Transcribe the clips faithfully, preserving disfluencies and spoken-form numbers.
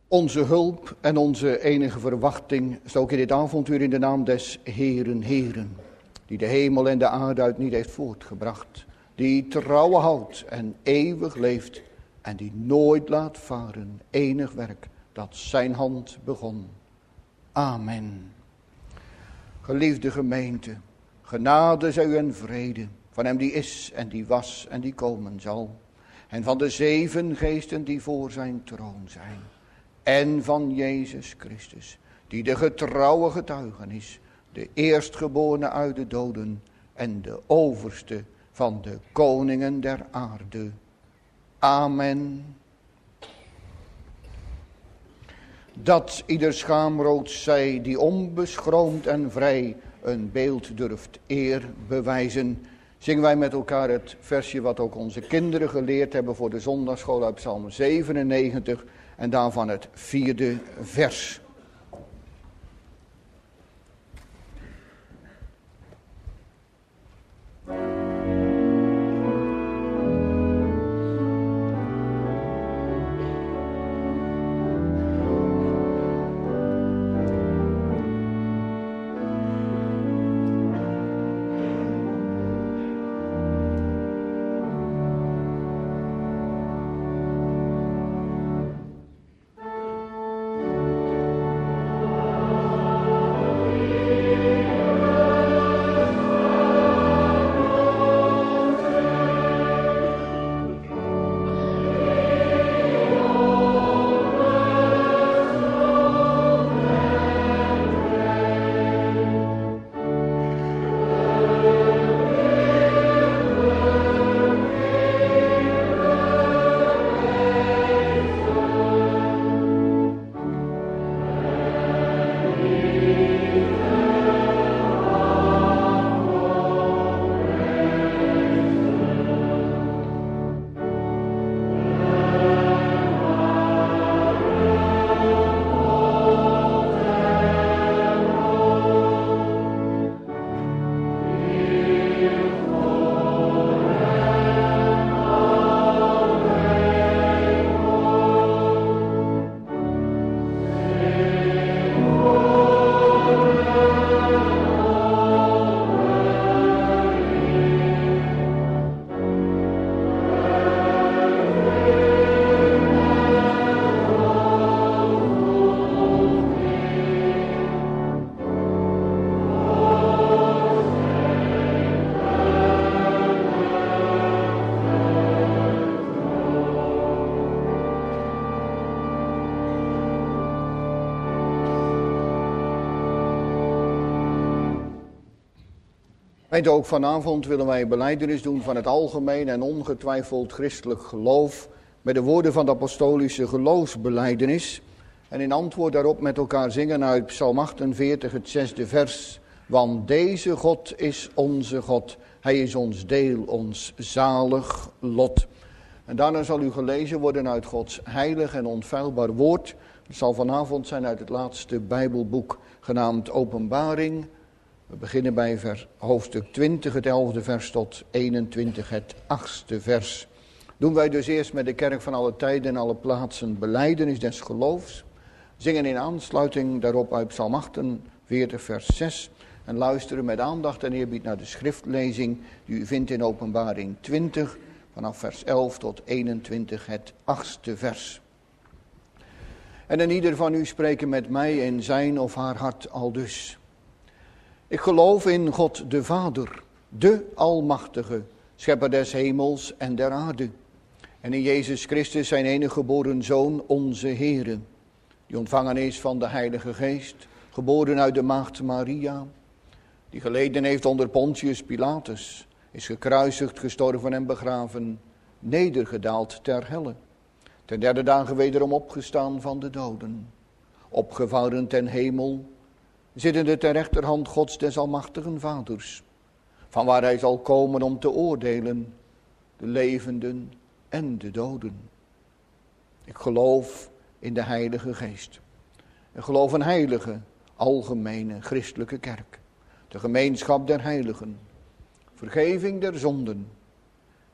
Onze hulp en onze enige verwachting is ook in dit avontuur in de naam des Heeren, Heeren, die de hemel en de aarde uit niet heeft voortgebracht, die trouw houdt en eeuwig leeft en die nooit laat varen enig werk dat zijn hand begon. Amen. Geliefde gemeente, genade zij u en vrede van hem die is en die was en die komen zal, en van de zeven geesten die voor zijn troon zijn, en van Jezus Christus, die de getrouwe getuige is, de eerstgeborene uit de doden en de overste van de koningen der aarde. Amen. Dat ieder schaamrood zij die onbeschroomd en vrij een beeld durft eer bewijzen, zingen wij met elkaar het versje wat ook onze kinderen geleerd hebben voor de zondagschool uit Psalm zevenennegentig en daarvan het vierde vers. En ook vanavond willen wij belijdenis doen van het algemeen en ongetwijfeld christelijk geloof met de woorden van de apostolische geloofsbelijdenis. En in antwoord daarop met elkaar zingen uit Psalm achtenveertig, het zesde vers. Want deze God is onze God, hij is ons deel, ons zalig lot. En daarna zal u gelezen worden uit Gods heilig en onfeilbaar woord. Het zal vanavond zijn uit het laatste Bijbelboek genaamd Openbaring. We beginnen bij vers, hoofdstuk twintig, het elfde vers tot eenentwintig, het achtste vers. Doen wij dus eerst met de kerk van alle tijden en alle plaatsen belijdenis des geloofs. Zingen in aansluiting daarop uit Psalm achtenveertig, vers zes. En luisteren met aandacht en eerbied naar de schriftlezing die u vindt in Openbaring twintig, vanaf vers elf tot eenentwintig, het achtste vers. En een ieder van u spreken met mij in zijn of haar hart aldus. Ik geloof in God de Vader, de Almachtige, schepper des hemels en der aarde. En in Jezus Christus zijn enige geboren Zoon, onze Heere, die ontvangen is van de Heilige Geest, geboren uit de maagd Maria, die geleden heeft onder Pontius Pilatus, is gekruisigd, gestorven en begraven, nedergedaald ter helle, ten derde dagen wederom opgestaan van de doden, opgevaren ten hemel, zittende ter rechterhand Gods des almachtigen Vaders, van waar hij zal komen om te oordelen, de levenden en de doden. Ik geloof in de Heilige Geest. Ik geloof een heilige, algemene, christelijke kerk, de gemeenschap der heiligen, vergeving der zonden,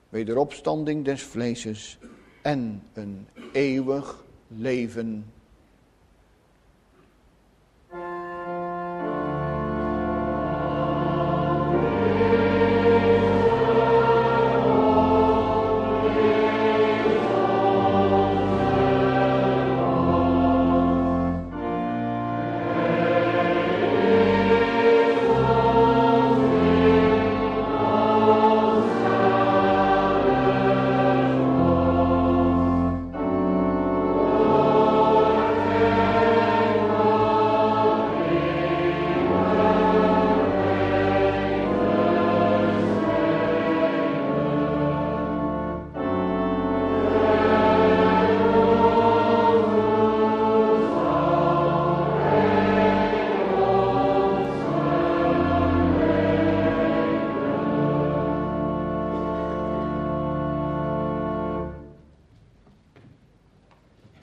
wederopstanding des vleeses en een eeuwig leven.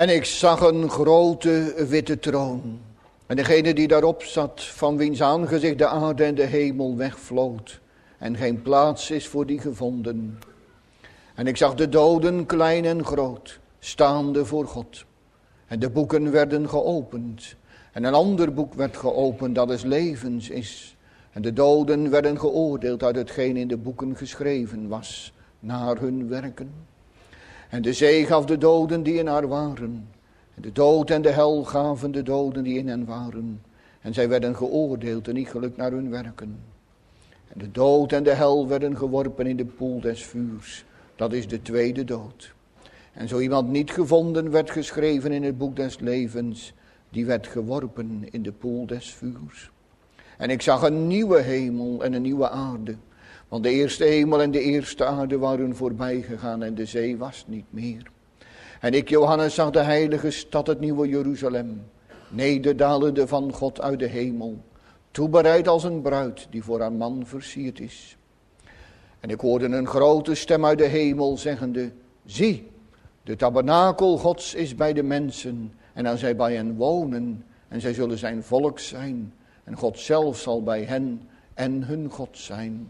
En ik zag een grote witte troon. En degene die daarop zat, van wiens aangezicht de aarde en de hemel wegvloot. En geen plaats is voor die gevonden. En ik zag de doden, klein en groot, staande voor God. En de boeken werden geopend. En een ander boek werd geopend, dat is levens is. En de doden werden geoordeeld uit hetgeen in de boeken geschreven was, naar hun werken. En de zee gaf de doden die in haar waren. En de dood en de hel gaven de doden die in hen waren. En zij werden geoordeeld en iegelijk naar hun werken. En de dood en de hel werden geworpen in de poel des vuurs. Dat is de tweede dood. En zo iemand niet gevonden werd geschreven in het boek des levens, die werd geworpen in de poel des vuurs. En ik zag een nieuwe hemel en een nieuwe aarde. Want de eerste hemel en de eerste aarde waren voorbij gegaan en de zee was niet meer. En ik, Johannes, zag de heilige stad, het nieuwe Jeruzalem, nederdalende van God uit de hemel, toebereid als een bruid die voor haar man versierd is. En ik hoorde een grote stem uit de hemel zeggende, zie, de tabernakel Gods is bij de mensen en dan zij bij hen wonen en zij zullen zijn volk zijn en God zelf zal bij hen en hun God zijn.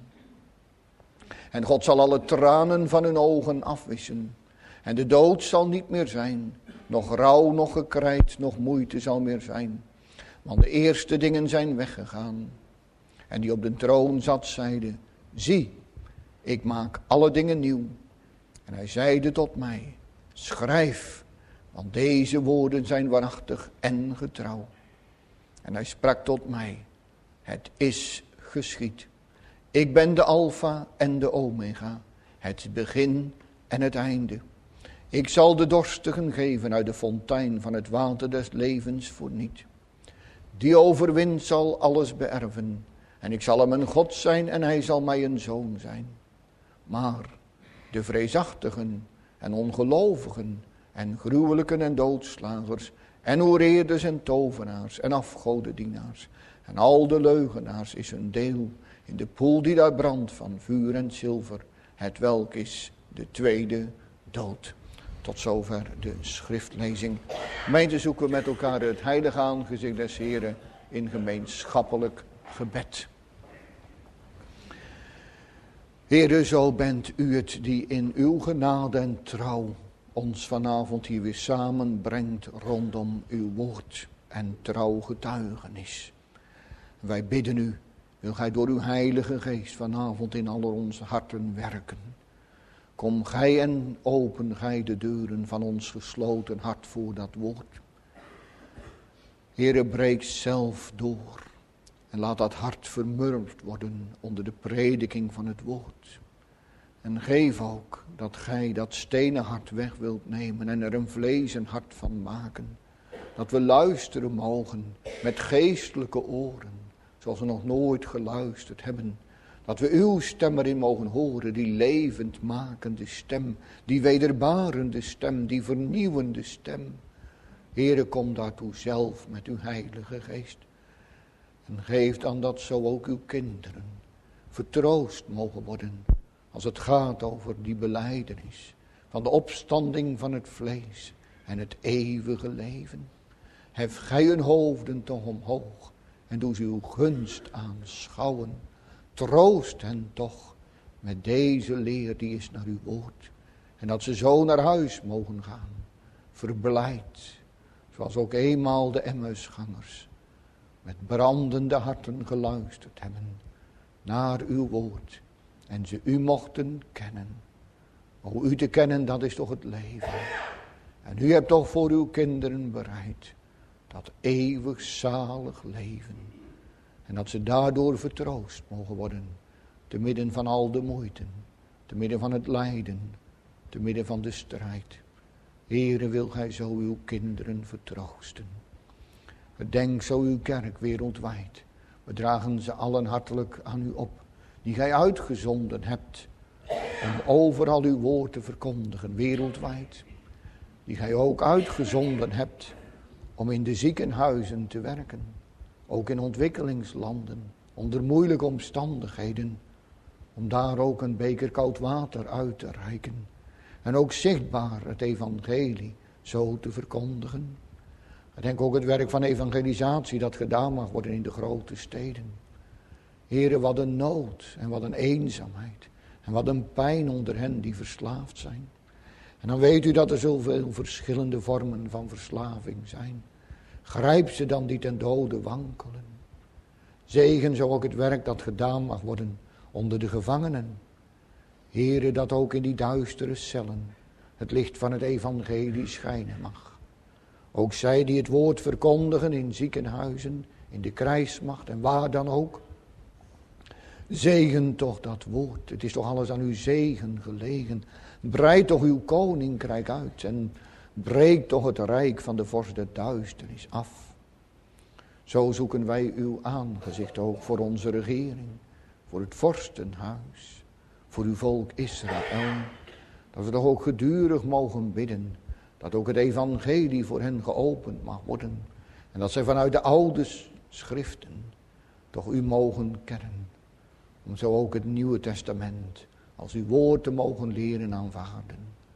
En God zal alle tranen van hun ogen afwissen. En de dood zal niet meer zijn. Nog rouw, nog gekrijt, nog moeite zal meer zijn. Want de eerste dingen zijn weggegaan. En die op de troon zat zeide, zie, ik maak alle dingen nieuw. En hij zeide tot mij, schrijf, want deze woorden zijn waarachtig en getrouw. En hij sprak tot mij, het is geschied. Ik ben de Alpha en de Omega, het begin en het einde. Ik zal de dorstigen geven uit de fontein van het water des levens voorniet. Die overwint zal alles beërven. En ik zal hem een God zijn en hij zal mij een zoon zijn. Maar de vreesachtigen en ongelovigen en gruwelijken en doodslagers en hoereerders en tovenaars en afgodendienaars en al de leugenaars is hun deel in de poel die daar brandt van vuur en zilver, het welk is de tweede dood. Tot zover de schriftlezing. Gemeente, zoeken we met elkaar het heilige aangezicht des Heren in gemeenschappelijk gebed. Heere, zo bent u het die in uw genade en trouw ons vanavond hier weer samenbrengt rondom uw woord en trouw getuigenis. Wij bidden u, wil gij door uw heilige geest vanavond in al onze harten werken. Kom gij en open gij de deuren van ons gesloten hart voor dat woord. Heere, breek zelf door en laat dat hart vermurwd worden onder de prediking van het woord. En geef ook dat gij dat stenen hart weg wilt nemen en er een vlezen hart van maken. Dat we luisteren mogen met geestelijke oren, zoals we nog nooit geluisterd hebben. Dat we uw stem erin mogen horen, die levend makende stem, die wederbarende stem, die vernieuwende stem. Heere, kom daartoe zelf met uw heilige geest. En geef dan dat zo ook uw kinderen vertroost mogen worden, als het gaat over die belijdenis van de opstanding van het vlees en het eeuwige leven. Hef gij hun hoofden toch omhoog en doe ze uw gunst aanschouwen. Troost hen toch met deze leer die is naar uw woord. En dat ze zo naar huis mogen gaan, verblijd, zoals ook eenmaal de Emmausgangers met brandende harten geluisterd hebben naar uw woord. En ze u mochten kennen. O, u te kennen, dat is toch het leven. En u hebt toch voor uw kinderen bereid dat eeuwig zalig leven. En dat ze daardoor vertroost mogen worden. Te midden van al de moeite. Te midden van het lijden. Te midden van de strijd. Heere, wil gij zo uw kinderen vertroosten. Gedenk zo uw kerk wereldwijd. We dragen ze allen hartelijk aan u op. Die gij uitgezonden hebt. Om overal uw woord te verkondigen, wereldwijd. Die gij ook uitgezonden hebt. Om in de ziekenhuizen te werken. Ook in ontwikkelingslanden. Onder moeilijke omstandigheden. Om daar ook een beker koud water uit te reiken. En ook zichtbaar het evangelie zo te verkondigen. Ik denk ook het werk van evangelisatie dat gedaan mag worden in de grote steden. Heere, wat een nood en wat een eenzaamheid en wat een pijn onder hen die verslaafd zijn. En dan weet u dat er zoveel verschillende vormen van verslaving zijn. Grijp ze dan die ten dode wankelen. Zegen zo ook het werk dat gedaan mag worden onder de gevangenen. Heere, dat ook in die duistere cellen het licht van het evangelie schijnen mag. Ook zij die het woord verkondigen in ziekenhuizen, in de krijgsmacht en waar dan ook. Zegen toch dat woord. Het is toch alles aan uw zegen gelegen. Breid toch uw koninkrijk uit en breek toch het rijk van de vorst der duisternis af. Zo zoeken wij uw aangezicht ook voor onze regering, voor het vorstenhuis, voor uw volk Israël. Dat we toch ook gedurig mogen bidden, dat ook het evangelie voor hen geopend mag worden. En dat zij vanuit de oude schriften toch u mogen kennen. Om zo ook het Nieuwe Testament als uw woord te mogen leren aanvaarden.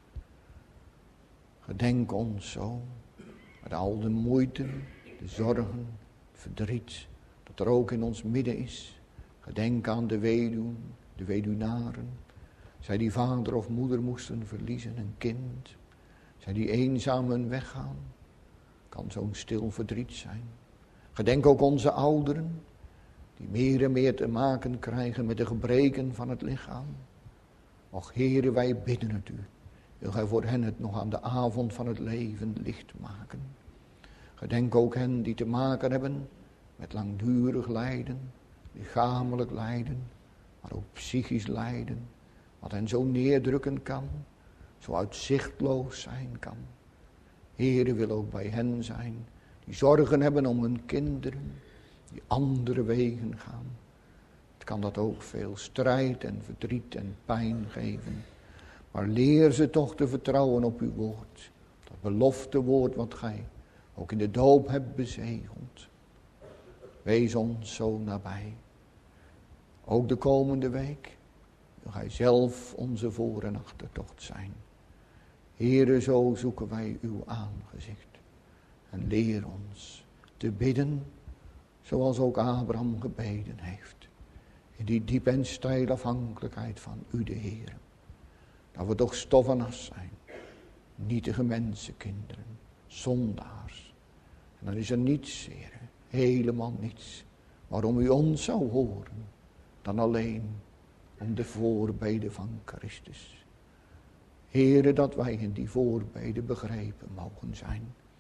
Gedenk ons zo, met al de moeite, de zorgen, het verdriet, dat er ook in ons midden is. Gedenk aan de weduwen, de weduwnaren. Zij die vader of moeder moesten verliezen, een kind. Zij die eenzaam hun weg gaan. Kan zo'n stil verdriet zijn. Gedenk ook onze ouderen, die meer en meer te maken krijgen met de gebreken van het lichaam. Och Heere, wij bidden het u. Wil gij voor hen het nog aan de avond van het leven licht maken. Gedenk ook hen die te maken hebben met langdurig lijden, lichamelijk lijden, maar ook psychisch lijden. Wat hen zo neerdrukken kan, zo uitzichtloos zijn kan. Heere, wil ook bij hen zijn die zorgen hebben om hun kinderen, die andere wegen gaan. Het kan dat ook veel strijd en verdriet en pijn geven. Maar leer ze toch te vertrouwen op uw woord. Dat belofte woord wat gij ook in de doop hebt bezegeld. Wees ons zo nabij. Ook de komende week wil gij zelf onze voor- en achtertocht zijn. Heere, zo zoeken wij uw aangezicht. En leer ons te bidden zoals ook Abraham gebeden heeft. In die diep en steile afhankelijkheid van u de Heer. Dat we toch stof en as zijn. Nietige mensenkinderen. Zondaars. En dan is er niets, Heer. Helemaal niets. Waarom u ons zou horen. Dan alleen om de voorbeden van Christus. Heere, dat wij in die voorbeden begrepen mogen zijn.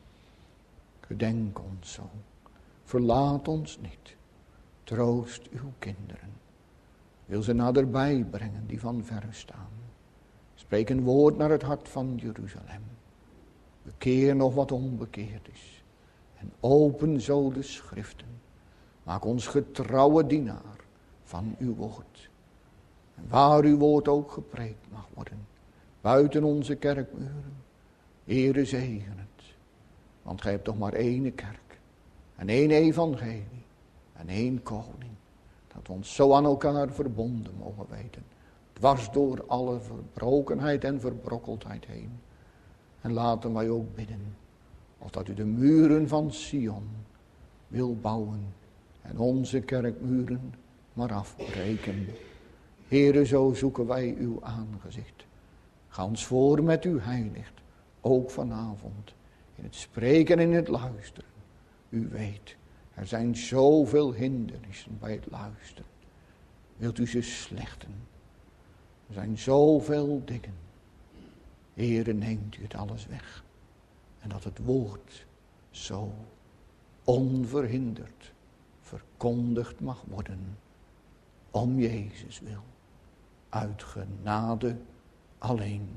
Gedenk ons zo. Verlaat ons niet. Troost uw kinderen. Wil ze naderbij brengen die van verre staan. Spreek een woord naar het hart van Jeruzalem. Bekeer nog wat onbekeerd is. En open zo de schriften. Maak ons getrouwe dienaar van uw woord. En waar uw woord ook gepreekt mag worden. Buiten onze kerkmuren. Heere, zegen het. Want gij hebt toch maar één kerk. En één evangelie. En één koning. Dat we ons zo aan elkaar verbonden mogen weten. Dwars door alle verbrokenheid en verbrokkeldheid heen. En laten wij ook bidden. Of dat u de muren van Sion wil bouwen. En onze kerkmuren maar afbreken. Heere, zo zoeken wij uw aangezicht. Ga ons voor met uw heiligt. Ook vanavond. In het spreken en in het luisteren. U weet, er zijn zoveel hindernissen bij het luisteren. Wilt u ze slechten? Er zijn zoveel dingen. Heere, neemt u het alles weg. En dat het woord zo onverhinderd verkondigd mag worden. Om Jezus wil. Uit genade alleen.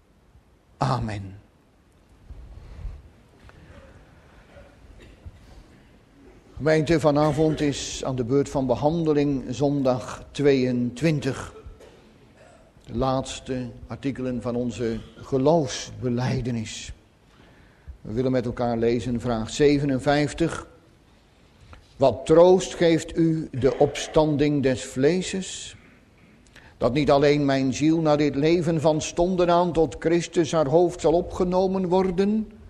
Amen. Gemeente, vanavond is aan de beurt van behandeling zondag tweeëntwintig. De laatste artikelen van onze geloofsbelijdenis. We willen met elkaar lezen vraag zevenenvijftig. Wat troost geeft u de opstanding des vleeses? Dat niet alleen mijn ziel na dit leven van stonden aan tot Christus haar hoofd zal opgenomen worden,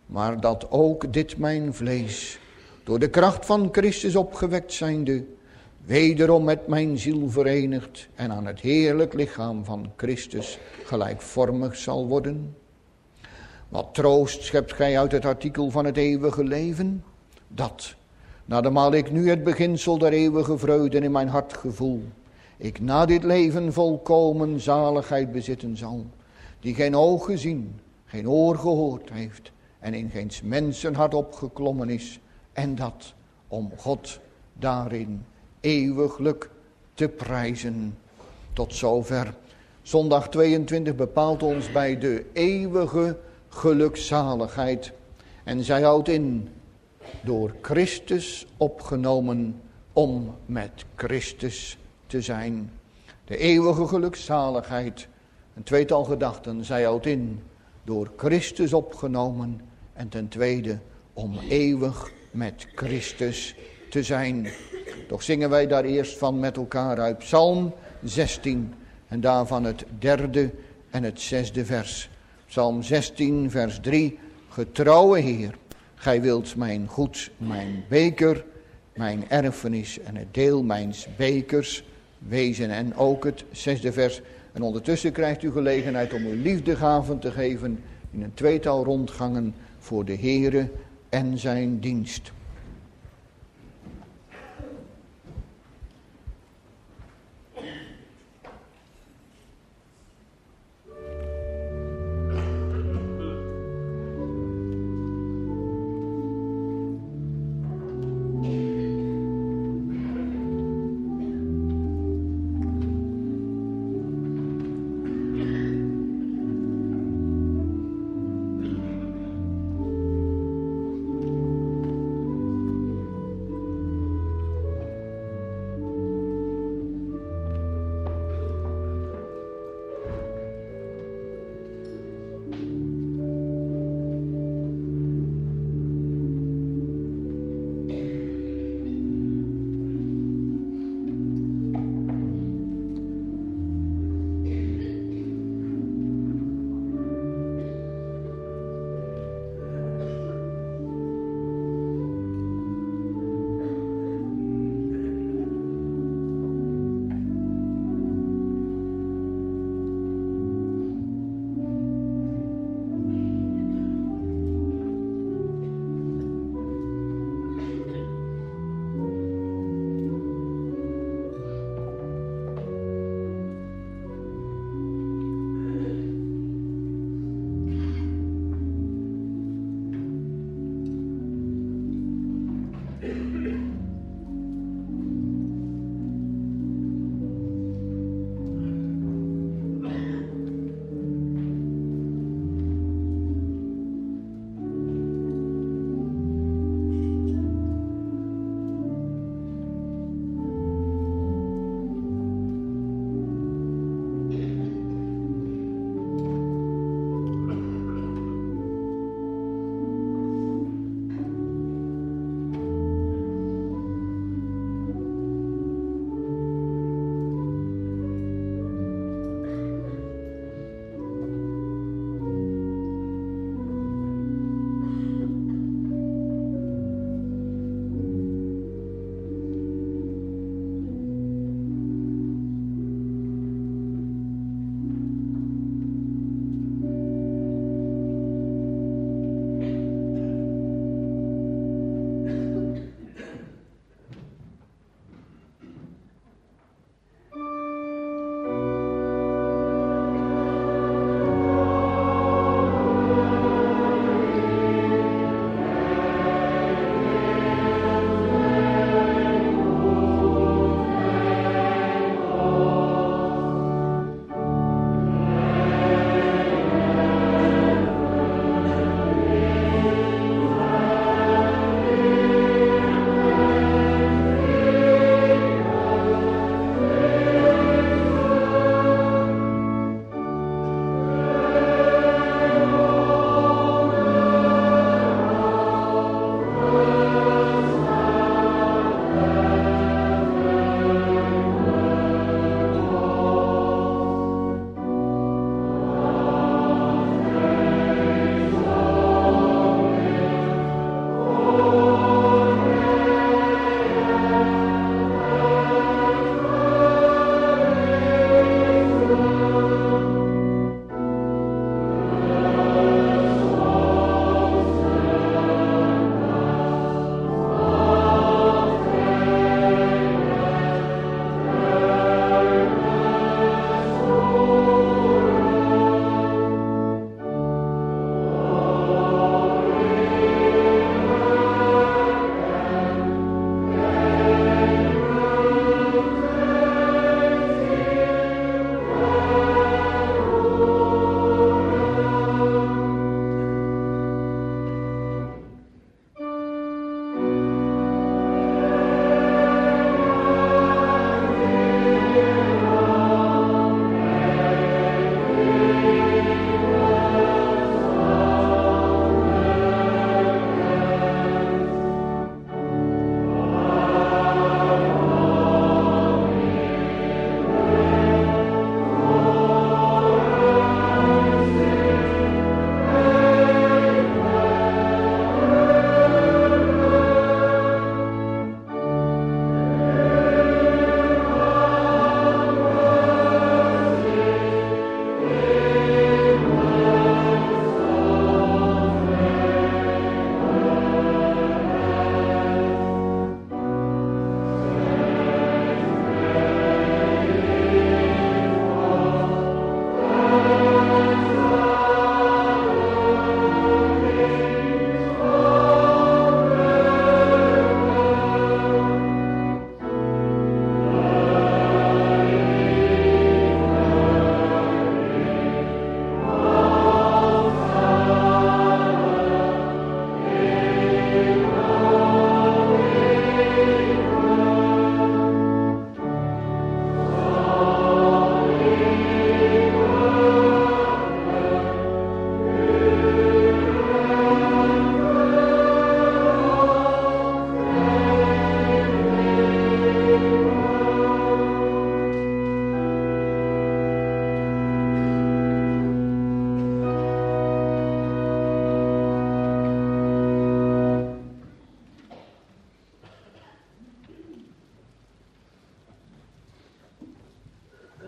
maar dat ook dit mijn vlees, door de kracht van Christus opgewekt zijnde, wederom met mijn ziel verenigd en aan het heerlijk lichaam van Christus gelijkvormig zal worden. Wat troost schept gij uit het artikel van het eeuwige leven? Dat, naarmate ik nu het beginsel der eeuwige vreugde in mijn hart gevoel, ik na dit leven volkomen zaligheid bezitten zal, die geen oog gezien, geen oor gehoord heeft en in geen mensenhart opgeklommen is, en dat om God daarin eeuwiglijk te prijzen. Tot zover. Zondag tweeëntwintig bepaalt ons bij de eeuwige gelukzaligheid. En zij houdt in, door Christus opgenomen om met Christus te zijn. De eeuwige gelukzaligheid, een tweetal gedachten, zij houdt in, door Christus opgenomen en ten tweede om eeuwig met Christus te zijn. Toch zingen wij daar eerst van met elkaar uit Psalm zestien en daarvan het derde en het zesde vers. Psalm zestien vers drie. Getrouwe Heer, gij wilt mijn goed, mijn beker, mijn erfenis en het deel mijns bekers wezen. En ook het zesde vers. En ondertussen krijgt u gelegenheid om uw liefdegaven te geven in een tweetal rondgangen voor de Heere en zijn dienst.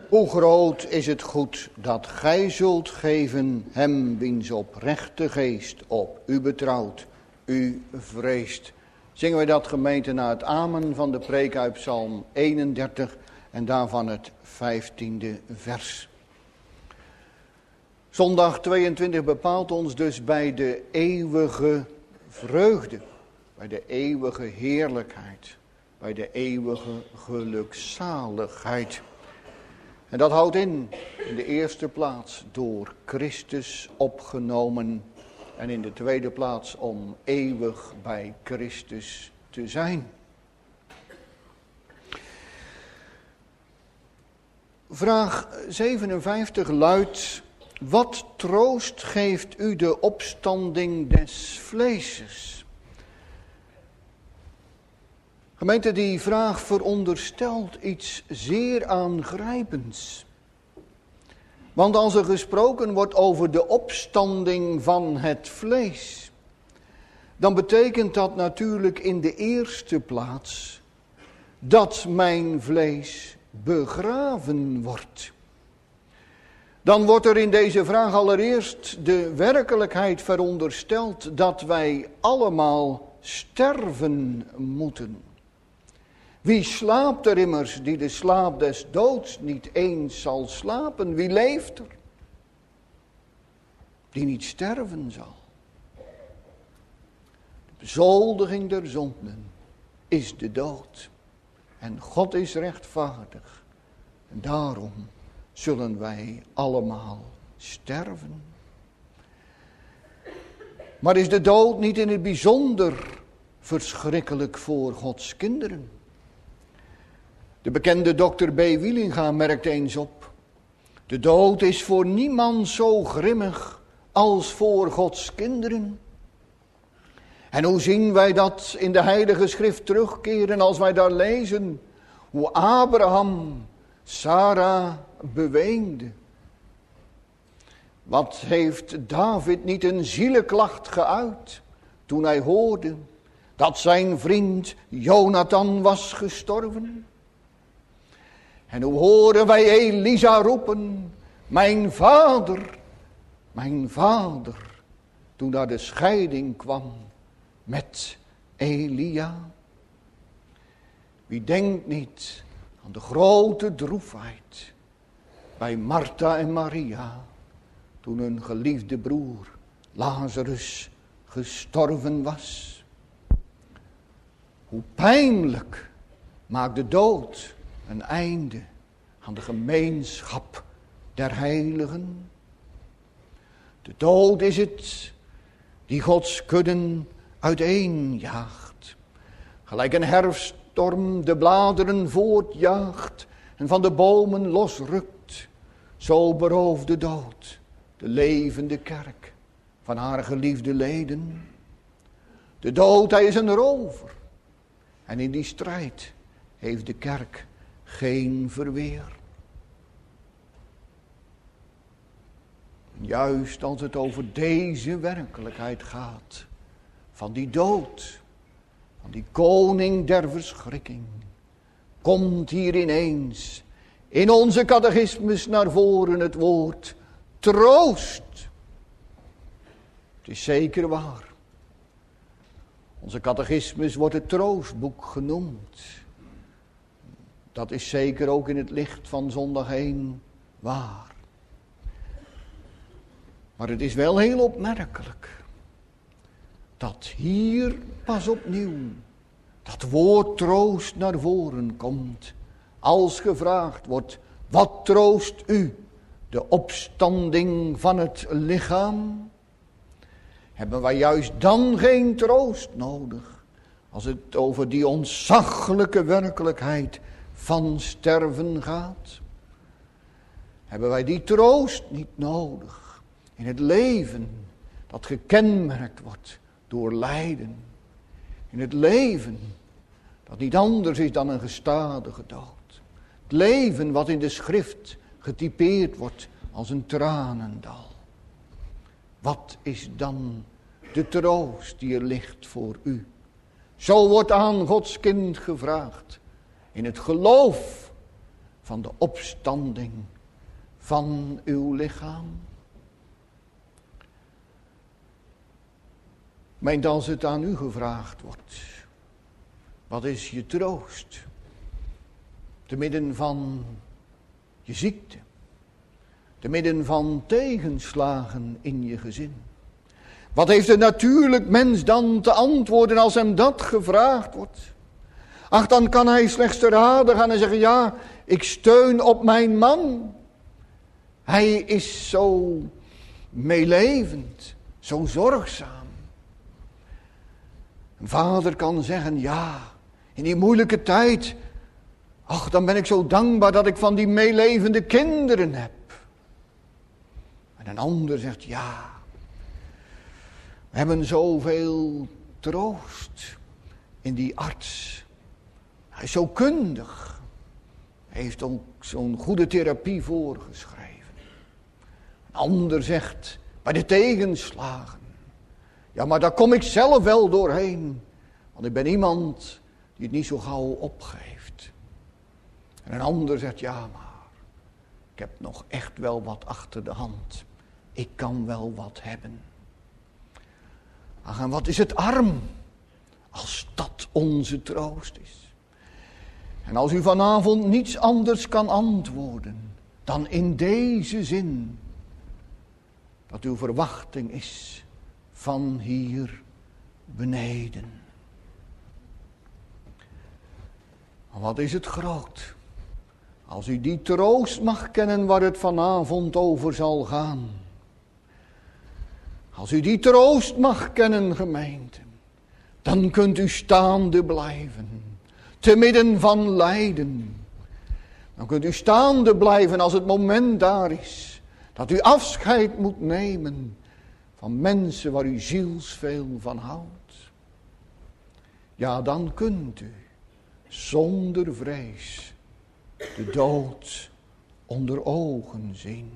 Hoe groot is het goed dat gij zult geven hem wiens oprechte geest op u betrouwt, u vreest. Zingen wij dat, gemeente, na het amen van de preek uit Psalm eenendertig en daarvan het vijftiende vers. Zondag tweeëntwintig bepaalt ons dus bij de eeuwige vreugde, bij de eeuwige heerlijkheid, bij de eeuwige gelukzaligheid. En dat houdt in, in de eerste plaats door Christus opgenomen en in de tweede plaats om eeuwig bij Christus te zijn. Vraag zevenenvijftig luidt: wat troost geeft u de opstanding des vleeses? Gemeente, die vraag veronderstelt iets zeer aangrijpends. Want als er gesproken wordt over de opstanding van het vlees, dan betekent dat natuurlijk in de eerste plaats dat mijn vlees begraven wordt. Dan wordt er in deze vraag allereerst de werkelijkheid verondersteld dat wij allemaal sterven moeten. Wie slaapt er immers die de slaap des doods niet eens zal slapen? Wie leeft er die niet sterven zal? De bezoldiging der zonden is de dood. En God is rechtvaardig. En daarom zullen wij allemaal sterven. Maar is de dood niet in het bijzonder verschrikkelijk voor Gods kinderen? De bekende dokter B. Wielinga merkt eens op: de dood is voor niemand zo grimmig als voor Gods kinderen. En hoe zien wij dat in de Heilige Schrift terugkeren als wij daar lezen hoe Abraham Sarah beweende? Wat heeft David niet een zieleklacht geuit toen hij hoorde dat zijn vriend Jonathan was gestorven? En hoe horen wij Elisa roepen: mijn vader, mijn vader, toen daar de scheiding kwam met Elia? Wie denkt niet aan de grote droefheid bij Martha en Maria, toen hun geliefde broer Lazarus gestorven was? Hoe pijnlijk maakt de dood een einde aan de gemeenschap der heiligen. De dood is het die Gods kudden uiteenjaagt. Gelijk een herfststorm de bladeren voortjaagt en van de bomen losrukt. Zo berooft de dood de levende kerk van haar geliefde leden. De dood, hij is een rover. En in die strijd heeft de kerk geen verweer. Juist als het over deze werkelijkheid gaat, van die dood, van die koning der verschrikking, komt hier ineens in onze catechismus naar voren het woord troost. Het is zeker waar. Onze catechismus wordt het troostboek genoemd. Dat is zeker ook in het licht van zondag één waar. Maar het is wel heel opmerkelijk dat hier pas opnieuw dat woord troost naar voren komt. Als gevraagd wordt: wat troost u? De opstanding van het lichaam? Hebben wij juist dan geen troost nodig als het over die ontzaglijke werkelijkheid van sterven gaat? Hebben wij die troost niet nodig in het leven dat gekenmerkt wordt door lijden? In het leven dat niet anders is dan een gestadige dood. Het leven wat in de schrift getypeerd wordt als een tranendal. Wat is dan de troost die er ligt voor u? Zo wordt aan Gods kind gevraagd in het geloof van de opstanding van uw lichaam? Meent als het aan u gevraagd wordt, wat is je troost? Te midden van je ziekte, te midden van tegenslagen in je gezin. Wat heeft een natuurlijk mens dan te antwoorden als hem dat gevraagd wordt? Ach, dan kan hij slechts te raden gaan en zeggen, ja, ik steun op mijn man. Hij is zo meelevend, zo zorgzaam. Een vader kan zeggen, ja, in die moeilijke tijd, ach, dan ben ik zo dankbaar dat ik van die meelevende kinderen heb. En een ander zegt, ja, we hebben zoveel troost in die arts. Hij is zo kundig. Hij heeft ook zo'n goede therapie voorgeschreven. Een ander zegt, bij de tegenslagen, ja, maar daar kom ik zelf wel doorheen. Want ik ben iemand die het niet zo gauw opgeeft. En een ander zegt, ja, maar ik heb nog echt wel wat achter de hand. Ik kan wel wat hebben. Ach, en wat is het arm, als dat onze troost is. En als u vanavond niets anders kan antwoorden dan in deze zin, dat uw verwachting is van hier beneden. Maar wat is het groot, als u die troost mag kennen waar het vanavond over zal gaan. Als u die troost mag kennen, gemeente, dan kunt u staande blijven, te midden van lijden. Dan kunt u staande blijven als het moment daar is, dat u afscheid moet nemen van mensen waar u zielsveel van houdt. Ja, dan kunt u zonder vrees de dood onder ogen zien.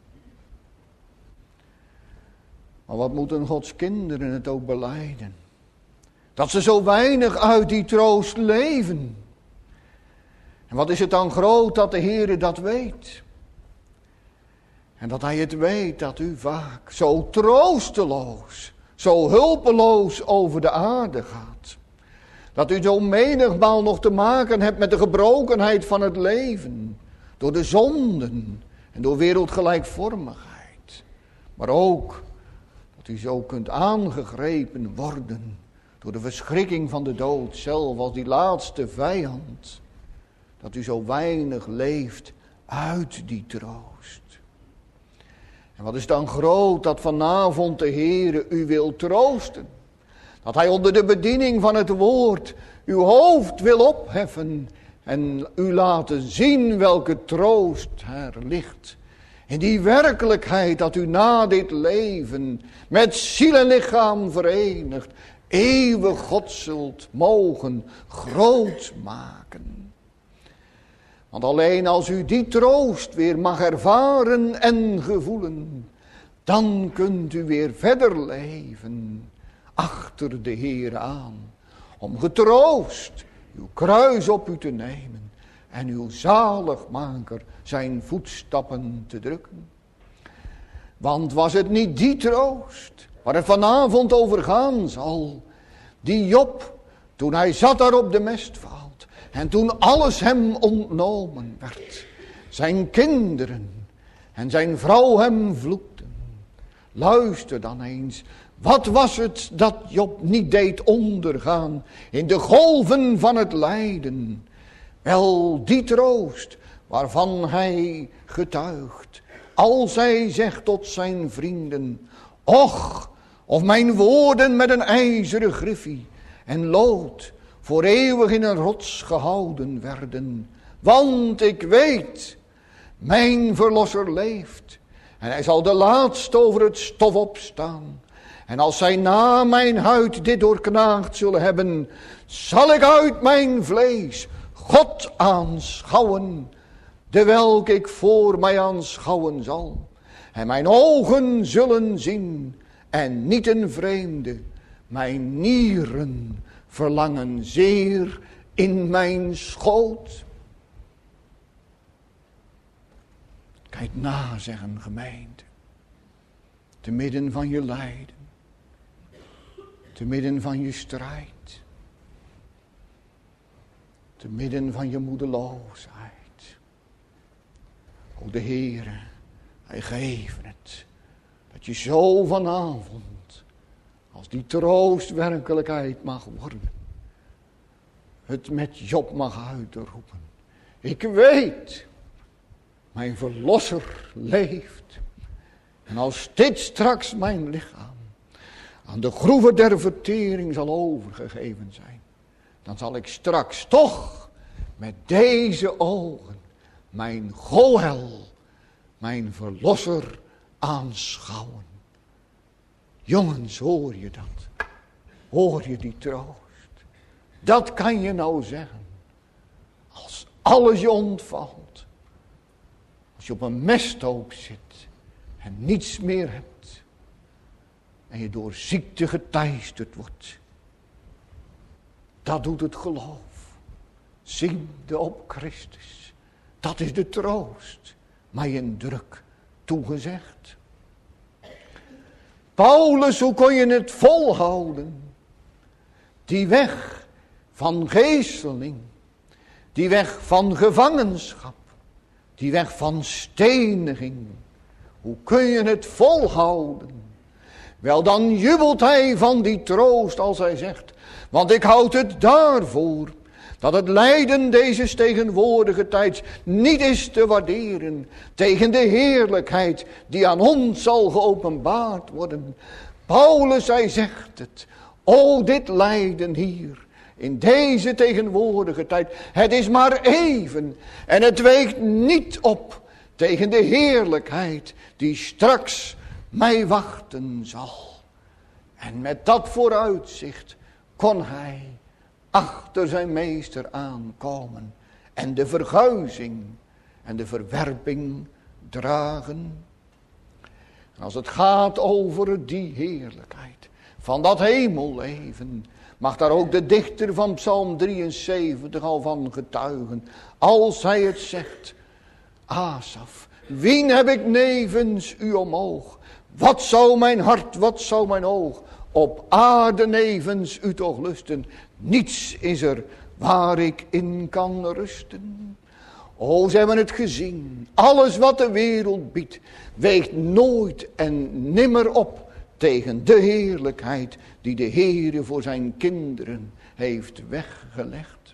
Maar wat moeten Gods kinderen het ook belijden? Dat ze zo weinig uit die troost leven. En wat is het dan groot dat de Heere dat weet? En dat Hij het weet dat u vaak zo troosteloos, zo hulpeloos over de aarde gaat. Dat u zo menigmaal nog te maken hebt met de gebrokenheid van het leven. Door de zonden en door wereldgelijkvormigheid. Maar ook dat u zo kunt aangegrepen worden door de verschrikking van de dood zelf als die laatste vijand. Dat u zo weinig leeft uit die troost. En wat is dan groot dat vanavond de Heere u wil troosten. Dat Hij onder de bediening van het woord uw hoofd wil opheffen en u laten zien welke troost er ligt. In die werkelijkheid dat u na dit leven met ziel en lichaam verenigd eeuwig God zult mogen groot maken. Want alleen als u die troost weer mag ervaren en gevoelen, dan kunt u weer verder leven achter de Heer aan. Om getroost uw kruis op u te nemen en uw zaligmaker zijn voetstappen te drukken. Want was het niet die troost waar het vanavond over gaan zal, die Job, toen hij zat daar op de mestvaalt en toen alles hem ontnomen werd, zijn kinderen en zijn vrouw hem vloekten. Luister dan eens, wat was het dat Job niet deed ondergaan in de golven van het lijden? Wel, die troost waarvan hij getuigt, als hij zegt tot zijn vrienden, och, of mijn woorden met een ijzeren griffie en lood voor eeuwig in een rots gehouden werden. Want ik weet, mijn verlosser leeft en hij zal de laatste over het stof opstaan. En als zij na mijn huid dit doorknaagd zullen hebben, zal ik uit mijn vlees God aanschouwen, dewelk ik voor mij aanschouwen zal. En mijn ogen zullen zien, en niet een vreemde, mijn nieren verlangen zeer in mijn schoot. Kijk na, zeggen gemeente. Te midden van je lijden. Te midden van je strijd. Te midden van je moedeloosheid. O de Heere, Hij geeft het. Dat je zo vanavond, als die troost werkelijkheid mag worden, het met Job mag uitroepen. Ik weet, mijn verlosser leeft. En als dit straks mijn lichaam aan de groeven der vertering zal overgegeven zijn, dan zal ik straks toch met deze ogen mijn Goël, mijn verlosser aanschouwen. Jongens, hoor je dat? Hoor je die troost? Dat kan je nou zeggen. Als alles je ontvalt. Als je op een mesthoop zit en niets meer hebt. En je door ziekte geteisterd wordt. Dat doet het geloof. Ziende op Christus. Dat is de troost. Mij in druk toegezegd. Paulus, hoe kon je het volhouden? Die weg van geesteling. Die weg van gevangenschap. Die weg van steniging. Hoe kun je het volhouden? Wel, dan jubelt hij van die troost als hij zegt. Want ik houd het daarvoor. Dat het lijden deze tegenwoordige tijd niet is te waarderen. Tegen de heerlijkheid die aan ons zal geopenbaard worden. Paulus, hij zegt het. O, dit lijden hier. In deze tegenwoordige tijd. Het is maar even. En het weegt niet op. Tegen de heerlijkheid die straks mij wachten zal. En met dat vooruitzicht kon hij achter zijn meester aankomen. En de verguizing en de verwerping dragen. En als het gaat over die heerlijkheid van dat hemelleven, mag daar ook de dichter van Psalm drieënzeventig al van getuigen. Als hij het zegt. Asaf, wien heb ik nevens u omhoog? Wat zou mijn hart, wat zou mijn oog op aarde nevens u toch lusten? Niets is er waar ik in kan rusten. O, ze hebben het gezien. Alles wat de wereld biedt, weegt nooit en nimmer op tegen de heerlijkheid die de Heere voor zijn kinderen heeft weggelegd.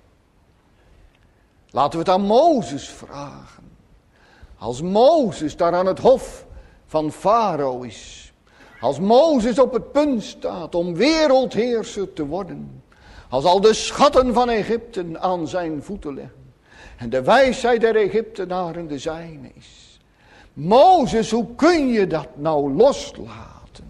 Laten we het aan Mozes vragen. Als Mozes daar aan het hof van Farao is. Als Mozes op het punt staat om wereldheerser te worden. Als al de schatten van Egypte aan zijn voeten liggen. En de wijsheid der Egyptenaren de zijne is. Mozes, hoe kun je dat nou loslaten?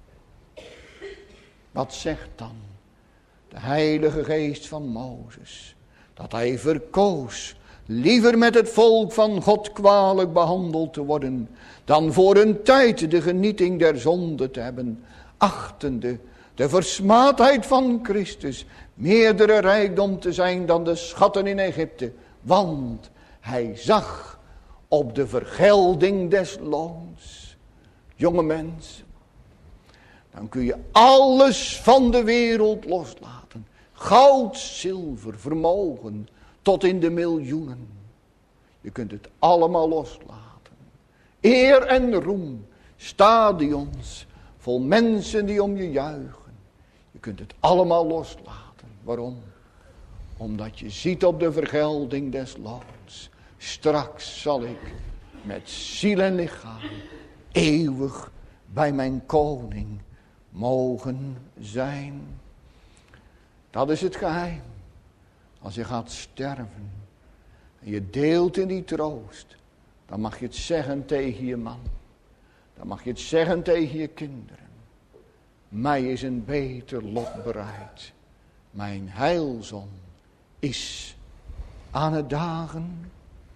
Wat zegt dan de Heilige Geest van Mozes? Dat hij verkoos liever met het volk van God kwalijk behandeld te worden, dan voor een tijd de genieting der zonde te hebben, achtende de versmaadheid van Christus meerdere rijkdom te zijn dan de schatten in Egypte, want hij zag op de vergelding des loons. Jonge mens, dan kun je alles van de wereld loslaten. Goud, zilver, vermogen, tot in de miljoenen. Je kunt het allemaal loslaten. Eer en roem, stadions, vol mensen die om je juichen. Je kunt het allemaal loslaten. Waarom? Omdat je ziet op de vergelding des loons. Straks zal ik met ziel en lichaam eeuwig bij mijn koning mogen zijn. Dat is het geheim. Als je gaat sterven en je deelt in die troost, dan mag je het zeggen tegen je man. Dan mag je het zeggen tegen je kinderen. Mij is een beter lot bereid. Mijn heilzon is aan het dagen.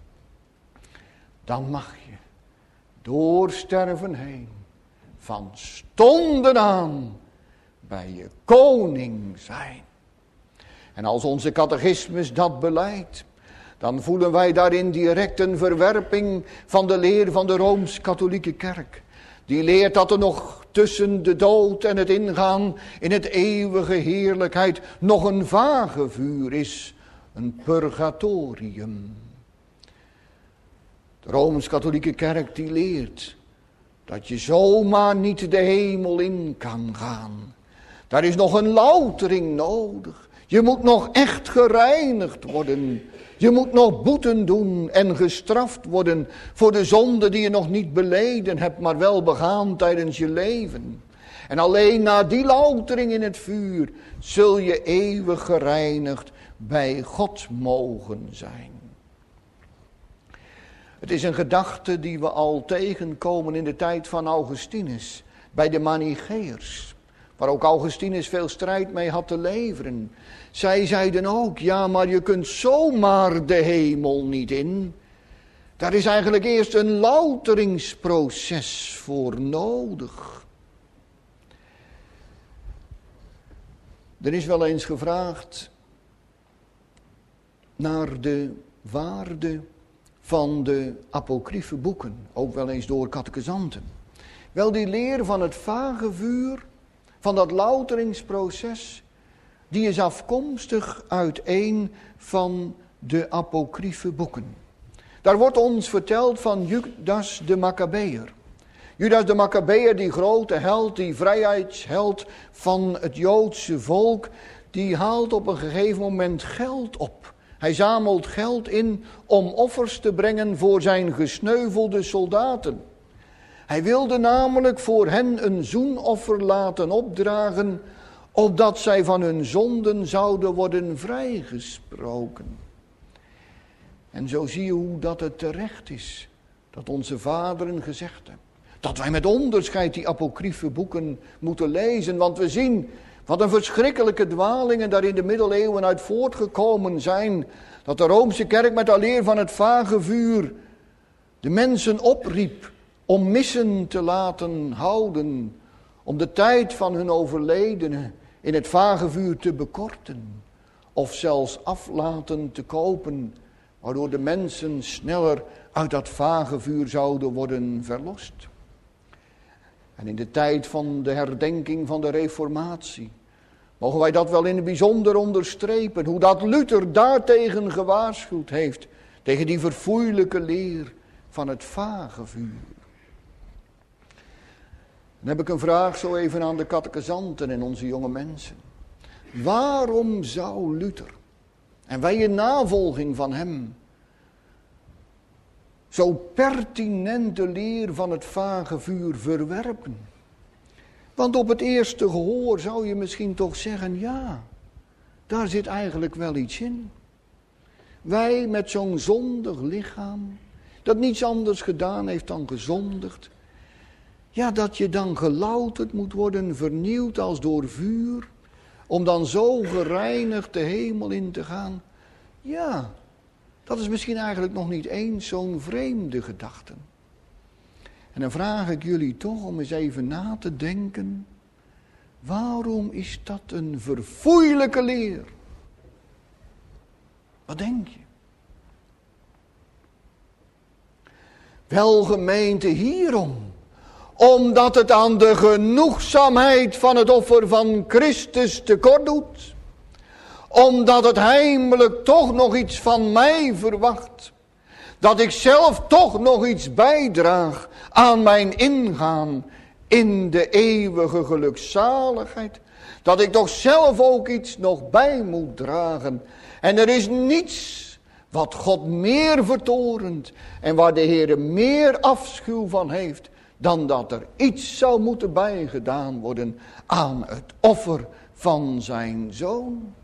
Dan mag je door sterven heen van stonden aan bij je koning zijn. En als onze catechismus dat beleidt, dan voelen wij daarin direct een verwerping van de leer van de Rooms-Katholieke Kerk. Die leert dat er nog tussen de dood en het ingaan in het eeuwige heerlijkheid nog een vagevuur is, een purgatorium. De Rooms-Katholieke Kerk die leert dat je zomaar niet de hemel in kan gaan. Daar is nog een loutering nodig. Je moet nog echt gereinigd worden. Je moet nog boeten doen en gestraft worden voor de zonde die je nog niet beleden hebt, maar wel begaan tijdens je leven. En alleen na die loutering in het vuur zul je eeuwig gereinigd bij God mogen zijn. Het is een gedachte die we al tegenkomen in de tijd van Augustinus, bij de Manicheërs, waar ook Augustinus veel strijd mee had te leveren. Zij zeiden ook, ja, maar je kunt zomaar de hemel niet in. Daar is eigenlijk eerst een louteringsproces voor nodig. Er is wel eens gevraagd naar de waarde van de apocryfe boeken, ook wel eens door catechizanten. Wel, die leer van het vagevuur, van dat louteringsproces, die is afkomstig uit een van de apocryfe boeken. Daar wordt ons verteld van Judas de Maccabeër. Judas de Maccabeër, die grote held, die vrijheidsheld van het Joodse volk, die haalt op een gegeven moment geld op. Hij zamelt geld in om offers te brengen voor zijn gesneuvelde soldaten. Hij wilde namelijk voor hen een zoenoffer laten opdragen, opdat zij van hun zonden zouden worden vrijgesproken. En zo zie je hoe dat het terecht is, dat onze vaderen gezegd hebben. Dat wij met onderscheid die apocryfe boeken moeten lezen, want we zien wat een verschrikkelijke dwalingen daar in de middeleeuwen uit voortgekomen zijn. Dat de Roomse Kerk met de leer van het vagevuur de mensen opriep om missen te laten houden, om de tijd van hun overledenen in het vagevuur te bekorten, of zelfs aflaten te kopen, waardoor de mensen sneller uit dat vagevuur zouden worden verlost. En in de tijd van de herdenking van de Reformatie mogen wij dat wel in het bijzonder onderstrepen, hoe dat Luther daartegen gewaarschuwd heeft, tegen die verfoeilijke leer van het vagevuur. Dan heb ik een vraag zo even aan de catechizanten en onze jonge mensen. Waarom zou Luther, en wij in navolging van hem, zo pertinente leer van het vagevuur verwerpen? Want op het eerste gehoor zou je misschien toch zeggen, ja, daar zit eigenlijk wel iets in. Wij met zo'n zondig lichaam, dat niets anders gedaan heeft dan gezondigd. Ja, dat je dan gelouterd moet worden, vernieuwd als door vuur, om dan zo gereinigd de hemel in te gaan. Ja, dat is misschien eigenlijk nog niet eens zo'n vreemde gedachte. En dan vraag ik jullie toch om eens even na te denken, waarom is dat een verfoeilijke leer? Wat denk je? Wel, gemeente, hierom. Omdat het aan de genoegzaamheid van het offer van Christus tekort doet. Omdat het heimelijk toch nog iets van mij verwacht. Dat ik zelf toch nog iets bijdraag aan mijn ingaan in de eeuwige gelukzaligheid. Dat ik toch zelf ook iets nog bij moet dragen. En er is niets wat God meer vertorent en waar de Heer meer afschuw van heeft, dan dat er iets zou moeten bijgedaan worden aan het offer van zijn zoon.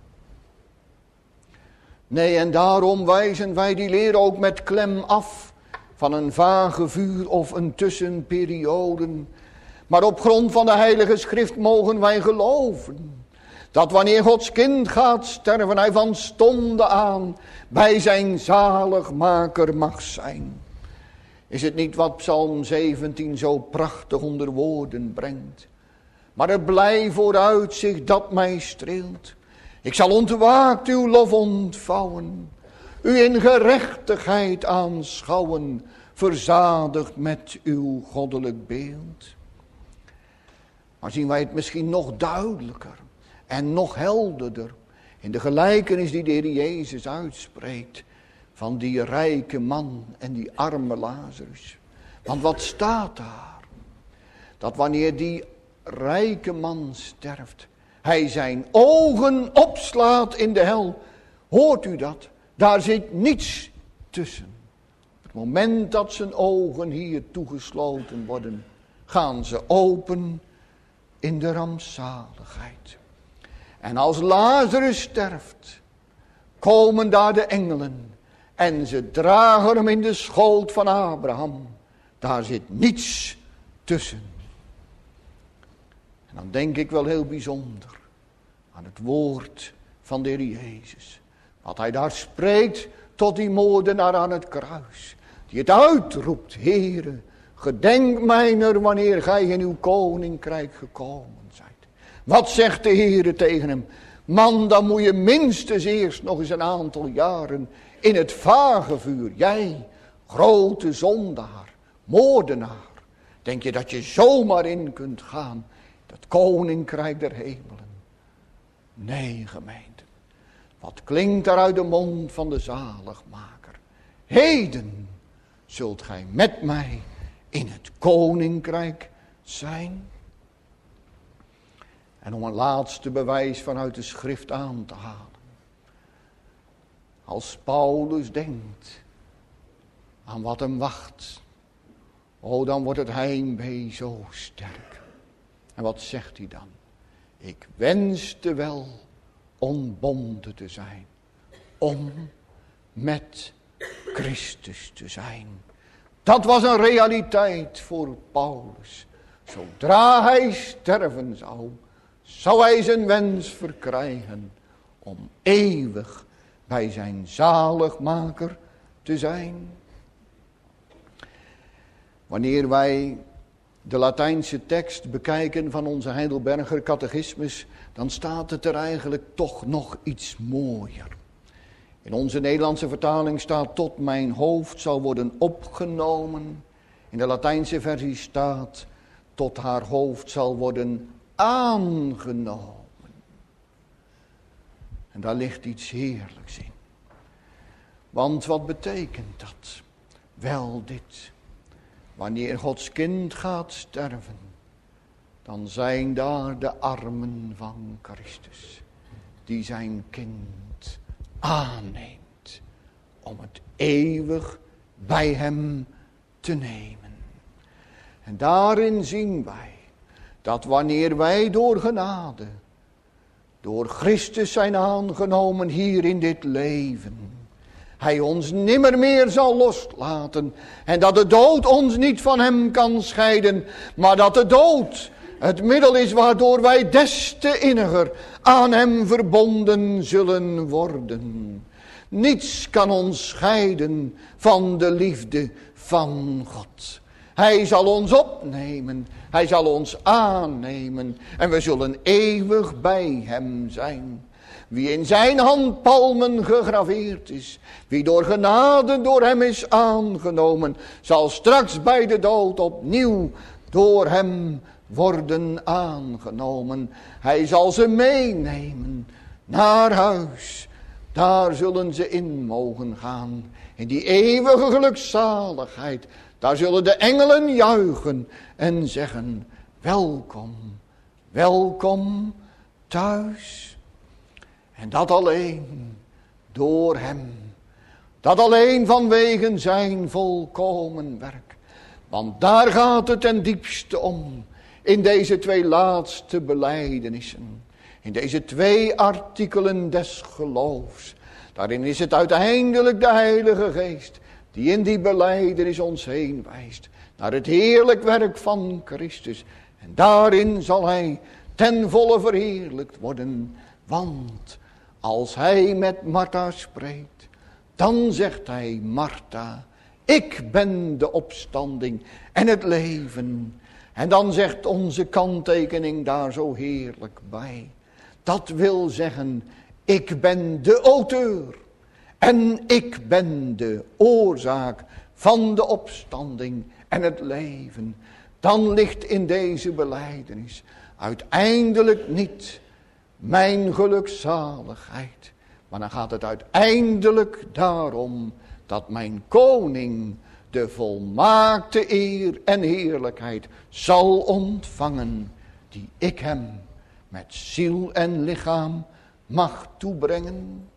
Nee, en daarom wijzen wij die leer ook met klem af van een vagevuur of een tussenperiode. Maar op grond van de Heilige Schrift mogen wij geloven dat wanneer Gods kind gaat sterven, hij van stonde aan bij zijn zaligmaker mag zijn. Is het niet wat Psalm zeventien zo prachtig onder woorden brengt? Maar het blij vooruitzicht dat mij streelt. Ik zal ontwaakt uw lof ontvouwen. u in gerechtigheid aanschouwen, verzadigd met uw goddelijk beeld. Maar zien wij het misschien nog duidelijker en nog helderder in de gelijkenis die de Heer Jezus uitspreekt van die rijke man en die arme Lazarus. Want wat staat daar? Dat wanneer die rijke man sterft, hij zijn ogen opslaat in de hel. Hoort u dat? Daar zit niets tussen. Op het moment dat zijn ogen hier toegesloten worden, gaan ze open in de rampzaligheid. En als Lazarus sterft, komen daar de engelen en ze dragen hem in de schoot van Abraham. Daar zit niets tussen. En dan denk ik wel heel bijzonder aan het woord van de Heer Jezus. Wat hij daar spreekt tot die moordenaar aan het kruis. Die het uitroept, Heere, gedenk mijner wanneer gij in uw koninkrijk gekomen zijt. Wat zegt de Heere tegen hem? Man, dan moet je minstens eerst nog eens een aantal jaren in het vagevuur. Jij, grote zondaar, moordenaar. Denk je dat je zomaar in kunt gaan? Dat koninkrijk der hemelen. Nee, gemeente. Wat klinkt er uit de mond van de zaligmaker? Heden zult gij met mij in het koninkrijk zijn. En om een laatste bewijs vanuit de schrift aan te halen. Als Paulus denkt aan wat hem wacht. Oh, dan wordt het heimwee zo sterk. En wat zegt hij dan? Ik wenste wel ontbonden te zijn. Om met Christus te zijn. Dat was een realiteit voor Paulus. Zodra hij sterven zou, zou hij zijn wens verkrijgen om eeuwig bij zijn zaligmaker te zijn. Wanneer wij de Latijnse tekst bekijken van onze Heidelberger catechismus, dan staat het er eigenlijk toch nog iets mooier. In onze Nederlandse vertaling staat tot mijn hoofd zal worden opgenomen. In de Latijnse versie staat tot haar hoofd zal worden aangenomen. En daar ligt iets heerlijks in. Want wat betekent dat? Wel dit. Wanneer Gods kind gaat sterven, dan zijn daar de armen van Christus, die zijn kind aanneemt, om het eeuwig bij hem te nemen. En daarin zien wij, dat wanneer wij door genade, door Christus zijn aangenomen hier in dit leven, hij ons nimmer meer zal loslaten. En dat de dood ons niet van hem kan scheiden. Maar dat de dood het middel is waardoor wij des te inniger aan hem verbonden zullen worden. Niets kan ons scheiden van de liefde van God. Hij zal ons opnemen. Hij zal ons aannemen. En we zullen eeuwig bij hem zijn. Wie in zijn handpalmen gegraveerd is, wie door genade door hem is aangenomen, zal straks bij de dood opnieuw door hem worden aangenomen. Hij zal ze meenemen naar huis. Daar zullen ze in mogen gaan. In die eeuwige gelukzaligheid. Daar zullen de engelen juichen en zeggen, welkom, welkom thuis. En dat alleen door hem. Dat alleen vanwege zijn volkomen werk. Want daar gaat het ten diepste om. In deze twee laatste belijdenissen. In deze twee artikelen des geloofs. Daarin is het uiteindelijk de Heilige Geest. Die in die belijdenis ons heen wijst. Naar het heerlijk werk van Christus. En daarin zal hij ten volle verheerlijkt worden. Want als hij met Martha spreekt, dan zegt hij, Martha, ik ben de opstanding en het leven. En dan zegt onze kanttekening daar zo heerlijk bij. Dat wil zeggen, ik ben de auteur En ik ben de oorzaak van de opstanding en het leven. Dan ligt in deze belijdenis uiteindelijk niet mijn gelukzaligheid. Maar dan gaat het uiteindelijk daarom dat mijn koning de volmaakte eer en heerlijkheid zal ontvangen, die ik hem met ziel en lichaam mag toebrengen.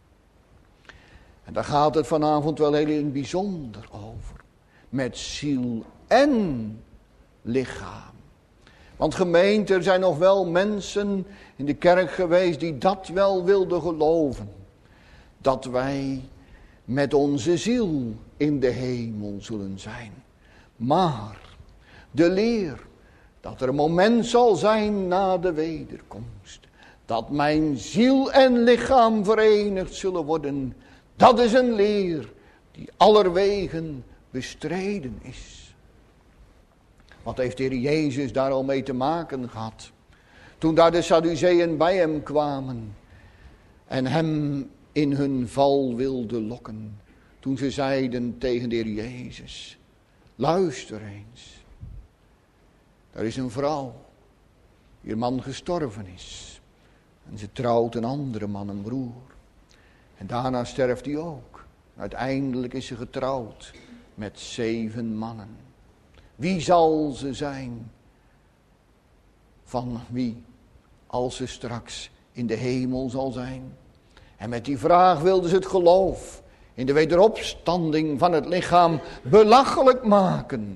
En daar gaat het vanavond wel heel in bijzonder over. Met ziel en lichaam. Want gemeente, er zijn nog wel mensen in de kerk geweest die dat wel wilden geloven. Dat wij met onze ziel in de hemel zullen zijn. Maar de leer dat er een moment zal zijn na de wederkomst, dat mijn ziel en lichaam verenigd zullen worden, dat is een leer die allerwegen bestreden is. Wat heeft de Heer Jezus daar al mee te maken gehad? Toen daar de Sadduceeën bij hem kwamen en hem in hun val wilden lokken. Toen ze zeiden tegen de Heer Jezus, luister eens. Er is een vrouw, wier man gestorven is. En ze trouwt een andere man, een broer. En daarna sterft hij ook. Uiteindelijk is ze getrouwd met zeven mannen. Wie zal ze zijn? Van wie? Als ze straks in de hemel zal zijn. En met die vraag wilden ze het geloof in de wederopstanding van het lichaam belachelijk maken.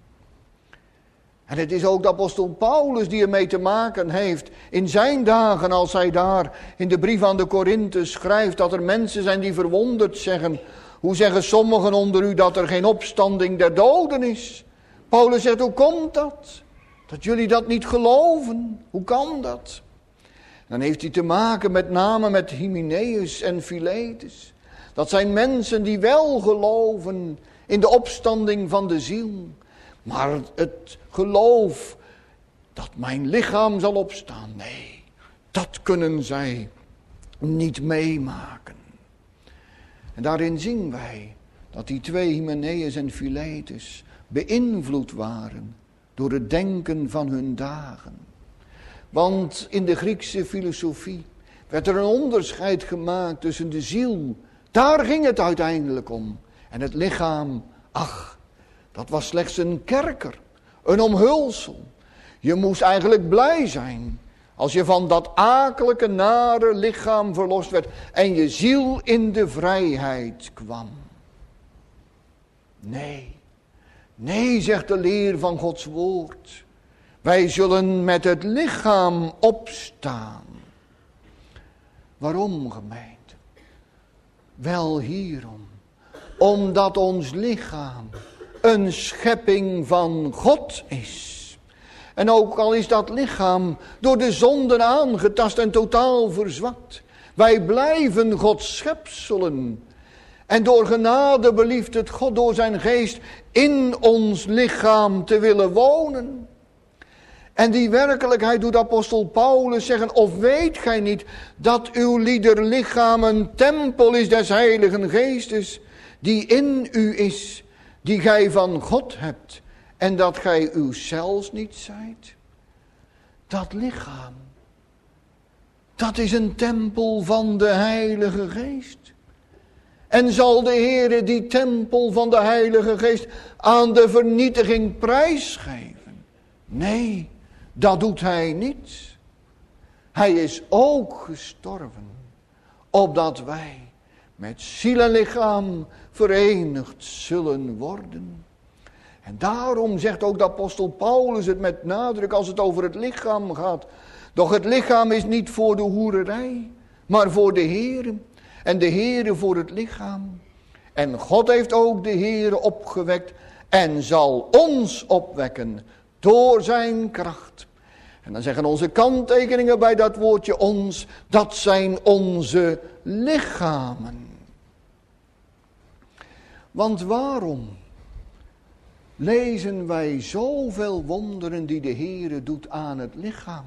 En het is ook de apostel Paulus die ermee te maken heeft in zijn dagen, als hij daar in de brief aan de Korinthe schrijft dat er mensen zijn die verwonderd zeggen, hoe zeggen sommigen onder u dat er geen opstanding der doden is? Paulus zegt, hoe komt dat? Dat jullie dat niet geloven? Hoe kan dat? Dan heeft hij te maken met name met Hymenaeus en Philetus. Dat zijn mensen die wel geloven in de opstanding van de ziel. Maar het geloof dat mijn lichaam zal opstaan, nee, dat kunnen zij niet meemaken. En daarin zien wij dat die twee, Hymenaeus en Philetus, beïnvloed waren door het denken van hun dagen. Want in de Griekse filosofie werd er een onderscheid gemaakt tussen de ziel, daar ging het uiteindelijk om, en het lichaam, ach, dat was slechts een kerker, een omhulsel. Je moest eigenlijk blij zijn als je van dat akelige, nare lichaam verlost werd en je ziel in de vrijheid kwam. Nee, nee, zegt de leer van Gods woord. Wij zullen met het lichaam opstaan. Waarom, gemeente? Wel hierom. Omdat ons lichaam een schepping van God is. En ook al is dat lichaam door de zonden aangetast en totaal verzwakt. Wij blijven Gods schepselen. En door genade belieft het God door zijn geest in ons lichaam te willen wonen. En die werkelijkheid doet apostel Paulus zeggen, of weet gij niet dat uw lieder lichaam een tempel is des Heiligen Geestes, die in u is, die gij van God hebt, en dat gij uzelfs niet zijt? Dat lichaam, dat is een tempel van de Heilige Geest. En zal de Heere die tempel van de Heilige Geest aan de vernietiging prijsgeven? Nee, dat doet hij niet. Hij is ook gestorven, opdat wij met ziel en lichaam verenigd zullen worden. En daarom zegt ook de apostel Paulus het met nadruk als het over het lichaam gaat. Doch het lichaam is niet voor de hoererij, maar voor de Heere. En de Heere voor het lichaam. En God heeft ook de Heere opgewekt en zal ons opwekken door zijn kracht. En dan zeggen onze kanttekeningen bij dat woordje ons, dat zijn onze lichamen. Want waarom lezen wij zoveel wonderen die de Heere doet aan het lichaam?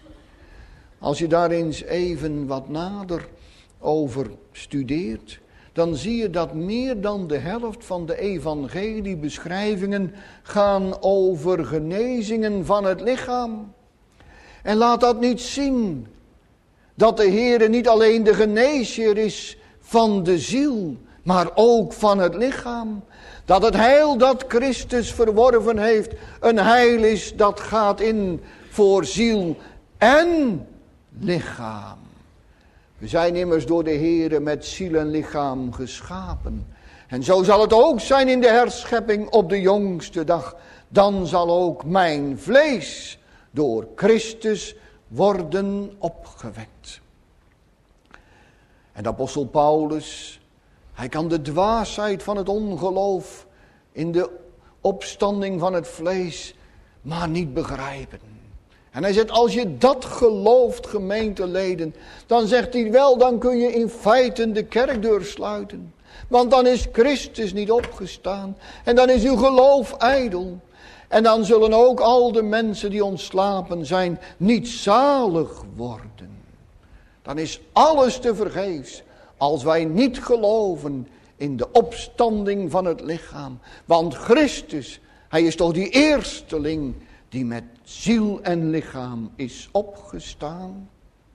Als je daar eens even wat nader over studeert, dan zie je dat meer dan de helft van de evangeliebeschrijvingen gaan over genezingen van het lichaam. En laat dat niet zien dat de Heer niet alleen de geneesheer is van de ziel, maar ook van het lichaam. Dat het heil dat Christus verworven heeft, een heil is dat gaat in voor ziel en lichaam. We zijn immers door de Heere met ziel en lichaam geschapen. En zo zal het ook zijn in de herschepping op de jongste dag. Dan zal ook mijn vlees door Christus worden opgewekt. En de apostel Paulus, hij kan de dwaasheid van het ongeloof in de opstanding van het vlees maar niet begrijpen. En hij zegt, als je dat gelooft, gemeenteleden, dan zegt hij wel, dan kun je in feite de kerkdeur sluiten. Want dan is Christus niet opgestaan en dan is uw geloof ijdel. En dan zullen ook al de mensen die ontslapen zijn niet zalig worden. Dan is alles tevergeefs als wij niet geloven in de opstanding van het lichaam. Want Christus, hij is toch die eersteling die met ziel en lichaam is opgestaan.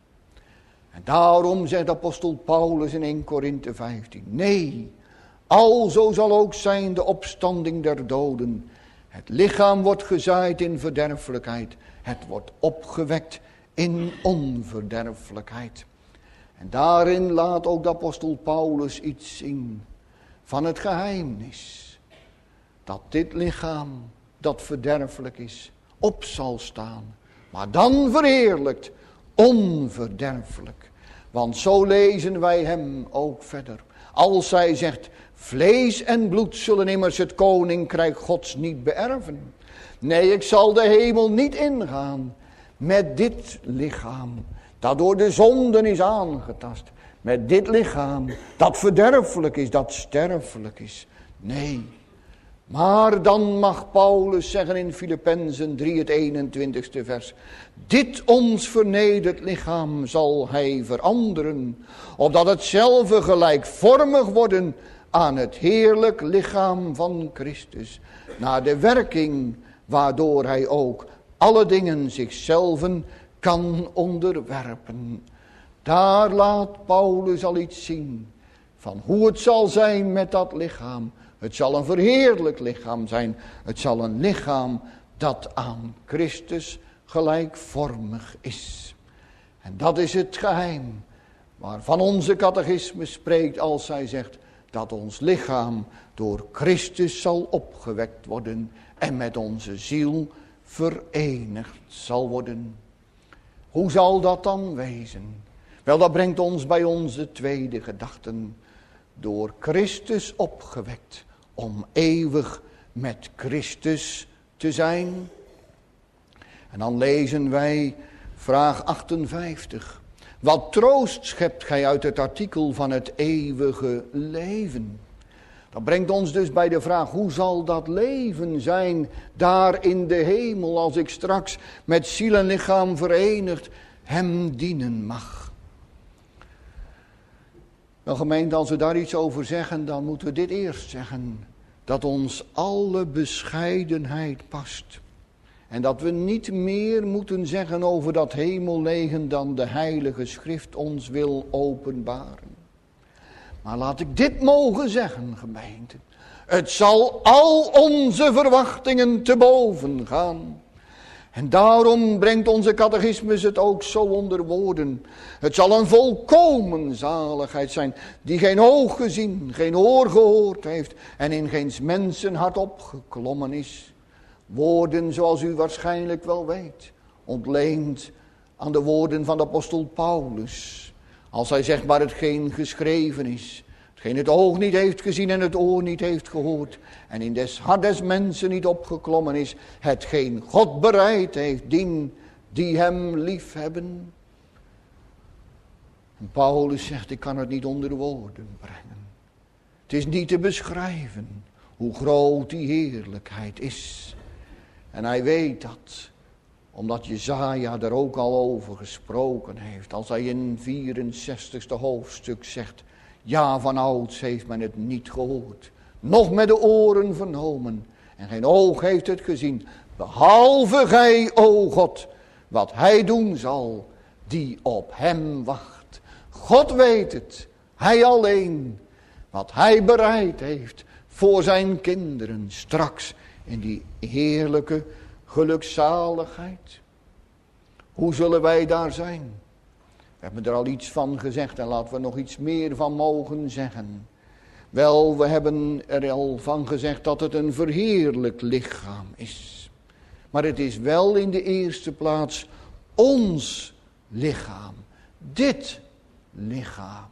En daarom zegt apostel Paulus in eerste Korinthe vijftien. Nee, alzo zal ook zijn de opstanding der doden. Het lichaam wordt gezaaid in verderfelijkheid. Het wordt opgewekt in onverderfelijkheid. En daarin laat ook de apostel Paulus iets zien van het geheimnis. Dat dit lichaam, dat verderfelijk is, op zal staan. Maar dan verheerlijkt, onverderfelijk. Want zo lezen wij hem ook verder. Als hij zegt, vlees en bloed zullen immers het koninkrijk Gods niet beërven. Nee, ik zal de hemel niet ingaan met dit lichaam, dat door de zonden is aangetast. Met dit lichaam, dat verderfelijk is, dat sterfelijk is. Nee, maar dan mag Paulus zeggen in Filippenzen drie, het eenentwintigste vers. Dit ons vernederd lichaam zal hij veranderen, opdat het zelve gelijkvormig worden aan het heerlijk lichaam van Christus. Naar de werking waardoor hij ook alle dingen zichzelven kan onderwerpen. Daar laat Paulus al iets zien van hoe het zal zijn met dat lichaam. Het zal een verheerlijk lichaam zijn. Het zal een lichaam dat aan Christus gelijkvormig is. En dat is het geheim waarvan onze catechisme spreekt als hij zegt dat ons lichaam door Christus zal opgewekt worden en met onze ziel verenigd zal worden. Hoe zal dat dan wezen? Wel, dat brengt ons bij onze tweede gedachten. Door Christus opgewekt om eeuwig met Christus te zijn. En dan lezen wij vraag achtenvijftig. Wat troost schept gij uit het artikel van het eeuwige leven? Dat brengt ons dus bij de vraag, hoe zal dat leven zijn daar in de hemel, als ik straks met ziel en lichaam verenigd hem dienen mag? Nou gemeente, als we daar iets over zeggen, dan moeten we dit eerst zeggen. Dat ons alle bescheidenheid past. En dat we niet meer moeten zeggen over dat hemelleven dan de Heilige Schrift ons wil openbaren. Maar laat ik dit mogen zeggen, gemeente. Het zal al onze verwachtingen te boven gaan. En daarom brengt onze catechismus het ook zo onder woorden. Het zal een volkomen zaligheid zijn, die geen oog gezien, geen oor gehoord heeft en in geen mensen hart opgeklommen is. Woorden zoals u waarschijnlijk wel weet, ontleend aan de woorden van de apostel Paulus. Als hij zegt waar hetgeen geschreven is, hetgeen het oog niet heeft gezien en het oor niet heeft gehoord en in des hart des mensen niet opgeklommen is, hetgeen God bereid heeft, dien die hem lief hebben. En Paulus zegt, ik kan het niet onder woorden brengen. Het is niet te beschrijven hoe groot die heerlijkheid is. En hij weet dat, omdat Jesaja er ook al over gesproken heeft. Als hij in vierenzestigste hoofdstuk zegt, Ja, van ouds heeft men het niet gehoord, noch met de oren vernomen. En geen oog heeft het gezien, behalve gij, o God, wat hij doen zal, die op hem wacht. God weet het, hij alleen, wat hij bereid heeft voor zijn kinderen straks in die heerlijke gelukzaligheid. Hoe zullen wij daar zijn? We hebben er al iets van gezegd en laten we nog iets meer van mogen zeggen. Wel, we hebben er al van gezegd dat het een verheerlijk lichaam is. Maar het is wel in de eerste plaats ons lichaam. Dit lichaam.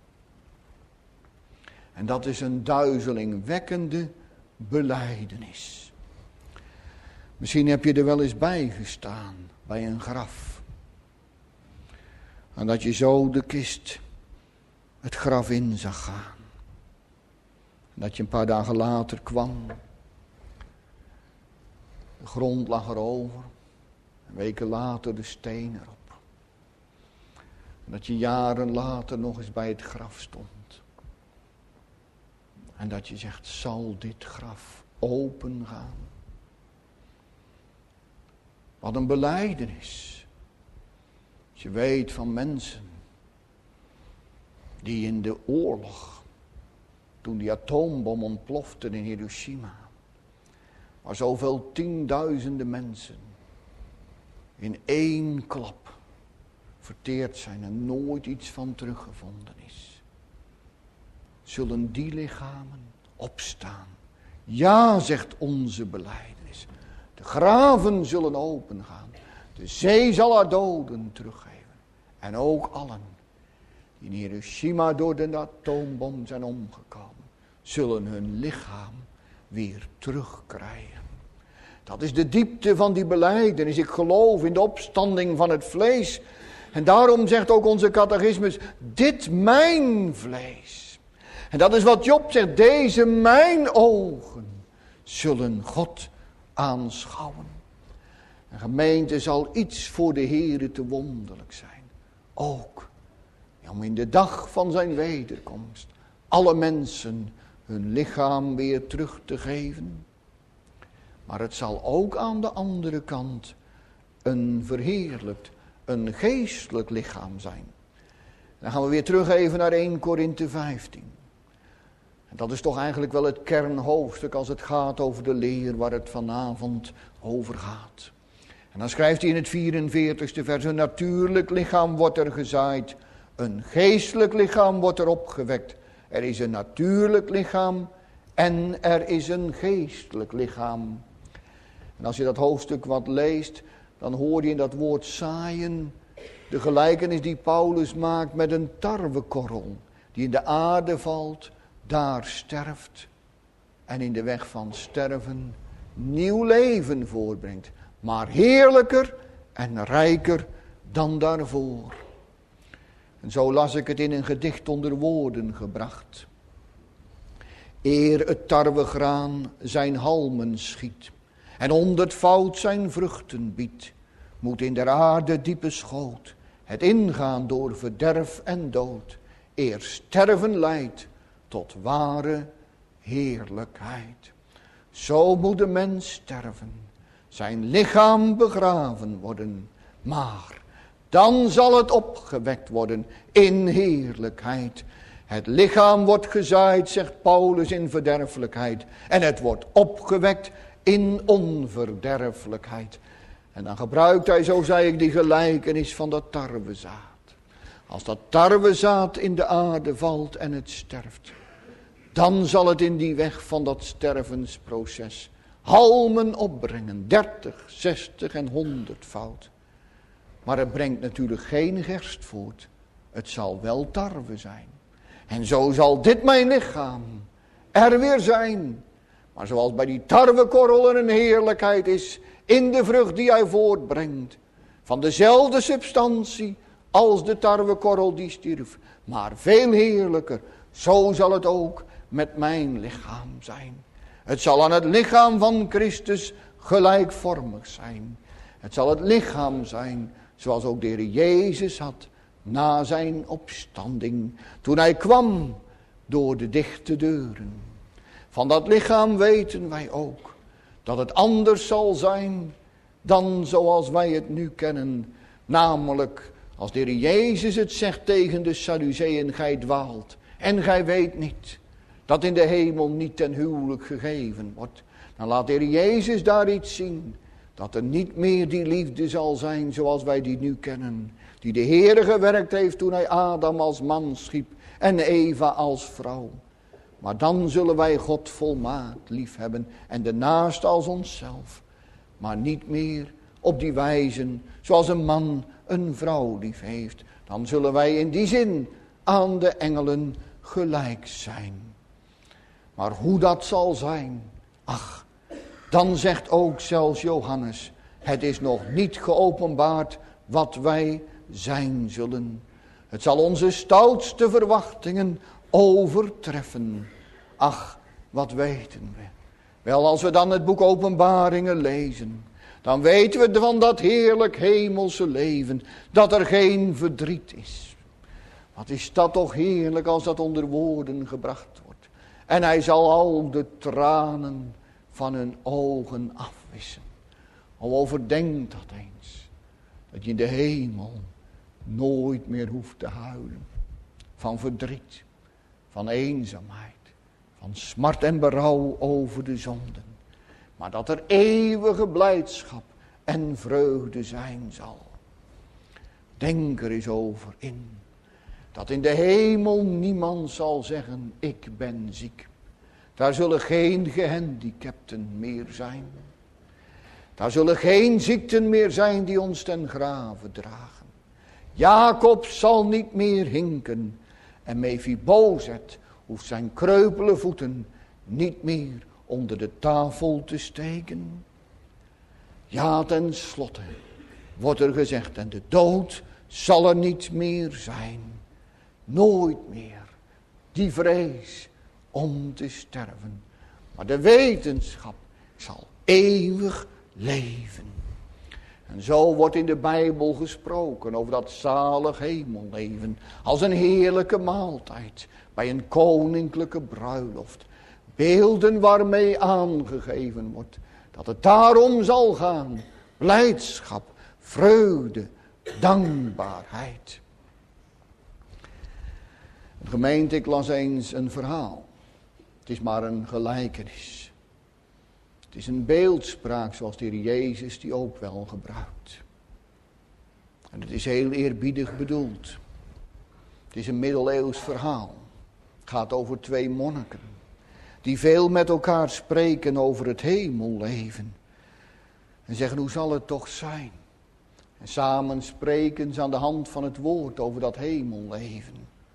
En dat is een duizelingwekkende belijdenis. Misschien heb je er wel eens bij gestaan, bij een graf. En dat je zo de kist het graf in zag gaan. En dat je een paar dagen later kwam. De grond lag erover. En weken later de steen erop. En dat je jaren later nog eens bij het graf stond. En dat je zegt, zal dit graf open gaan? Wat een belijdenis. Als je weet van mensen die in de oorlog, toen die atoombom ontplofte in Hiroshima, waar zoveel tienduizenden mensen in één klap verteerd zijn en nooit iets van teruggevonden is. Zullen die lichamen opstaan? Ja, zegt onze belijdenis. De graven zullen opengaan. De zee zal haar doden teruggeven. En ook allen die in Hiroshima door de atoombom zijn omgekomen, zullen hun lichaam weer terugkrijgen. Dat is de diepte van die belijdenis. Ik geloof in de opstanding van het vlees. En daarom zegt ook onze catechismus, dit mijn vlees. En dat is wat Job zegt, deze mijn ogen zullen God aanschouwen. Een gemeente zal iets voor de Heere te wonderlijk zijn. Ook om in de dag van zijn wederkomst alle mensen hun lichaam weer terug te geven. Maar het zal ook aan de andere kant een verheerlijkt, een geestelijk lichaam zijn. Dan gaan we weer terug even naar eerste Korinthe vijftien. En dat is toch eigenlijk wel het kernhoofdstuk als het gaat over de leer waar het vanavond over gaat. En dan schrijft hij in het vierenveertigste vers, een natuurlijk lichaam wordt er gezaaid, een geestelijk lichaam wordt er opgewekt. Er is een natuurlijk lichaam en er is een geestelijk lichaam. En als je dat hoofdstuk wat leest, dan hoor je in dat woord zaaien de gelijkenis die Paulus maakt met een tarwekorrel die in de aarde valt, daar sterft en in de weg van sterven nieuw leven voortbrengt. Maar heerlijker en rijker dan daarvoor. En zo las ik het in een gedicht onder woorden gebracht. Eer het tarwegraan zijn halmen schiet en honderdvoud zijn vruchten biedt, moet in der aarde diepe schoot het ingaan door verderf en dood, eer sterven leidt tot ware heerlijkheid. Zo moet de mens sterven, zijn lichaam begraven worden, maar dan zal het opgewekt worden in heerlijkheid. Het lichaam wordt gezaaid, zegt Paulus, in verderfelijkheid. En het wordt opgewekt in onverderfelijkheid. En dan gebruikt hij, zo zei ik, die gelijkenis van dat tarwezaad. Als dat tarwezaad in de aarde valt en het sterft, dan zal het in die weg van dat stervensproces halmen opbrengen, dertig, zestig en honderdvoud. Maar het brengt natuurlijk geen gerst voort. Het zal wel tarwe zijn. En zo zal dit mijn lichaam er weer zijn. Maar zoals bij die tarwekorrel er een heerlijkheid is in de vrucht die hij voortbrengt, van dezelfde substantie als de tarwekorrel die stierf, maar veel heerlijker, zo zal het ook met mijn lichaam zijn. Het zal aan het lichaam van Christus gelijkvormig zijn. Het zal het lichaam zijn zoals ook de Heer Jezus had, na zijn opstanding, toen hij kwam door de dichte deuren. Van dat lichaam weten wij ook dat het anders zal zijn dan zoals wij het nu kennen. Namelijk, als de Heer Jezus het zegt tegen de Sadduceeën, gij dwaalt en gij weet niet dat in de hemel niet ten huwelijk gegeven wordt. Dan laat de Heer Jezus daar iets zien, dat er niet meer die liefde zal zijn zoals wij die nu kennen. Die de Heer gewerkt heeft toen hij Adam als man schiep en Eva als vrouw. Maar dan zullen wij God volmaakt lief hebben en de naaste als onszelf. Maar niet meer op die wijze zoals een man een vrouw lief heeft. Dan zullen wij in die zin aan de engelen gelijk zijn. Maar hoe dat zal zijn, ach, dan zegt ook zelfs Johannes, het is nog niet geopenbaard wat wij zijn zullen. Het zal onze stoutste verwachtingen overtreffen. Ach, wat weten we? Wel, als we dan het boek Openbaringen lezen, dan weten we van dat heerlijk hemelse leven, dat er geen verdriet is. Wat is dat toch heerlijk als dat onder woorden gebracht wordt. En hij zal al de tranen van hun ogen afwissen. Al overdenk dat eens, dat je in de hemel nooit meer hoeft te huilen. Van verdriet, van eenzaamheid, van smart en berouw over de zonden. Maar dat er eeuwige blijdschap en vreugde zijn zal. Denk er eens over in. Dat in de hemel niemand zal zeggen, ik ben ziek. Daar zullen geen gehandicapten meer zijn. Daar zullen geen ziekten meer zijn die ons ten grave dragen. Jacob zal niet meer hinken. En Mephibozet hoeft zijn kreupele voeten niet meer onder de tafel te steken. Ja, ten slotte wordt er gezegd, en de dood zal er niet meer zijn. Nooit meer die vrees om te sterven. Maar de wetenschap zal eeuwig leven. En zo wordt in de Bijbel gesproken over dat zalig hemelleven. Als een heerlijke maaltijd bij een koninklijke bruiloft. Beelden waarmee aangegeven wordt dat het daarom zal gaan. Blijdschap, vreugde, dankbaarheid. Gemeente, ik las eens een verhaal. Het is maar een gelijkenis. Het is een beeldspraak zoals de Heer Jezus die ook wel gebruikt. En het is heel eerbiedig bedoeld. Het is een middeleeuws verhaal. Het gaat over twee monniken. Die veel met elkaar spreken over het hemelleven. En zeggen, hoe zal het toch zijn? En samen spreken ze aan de hand van het woord over dat hemelleven.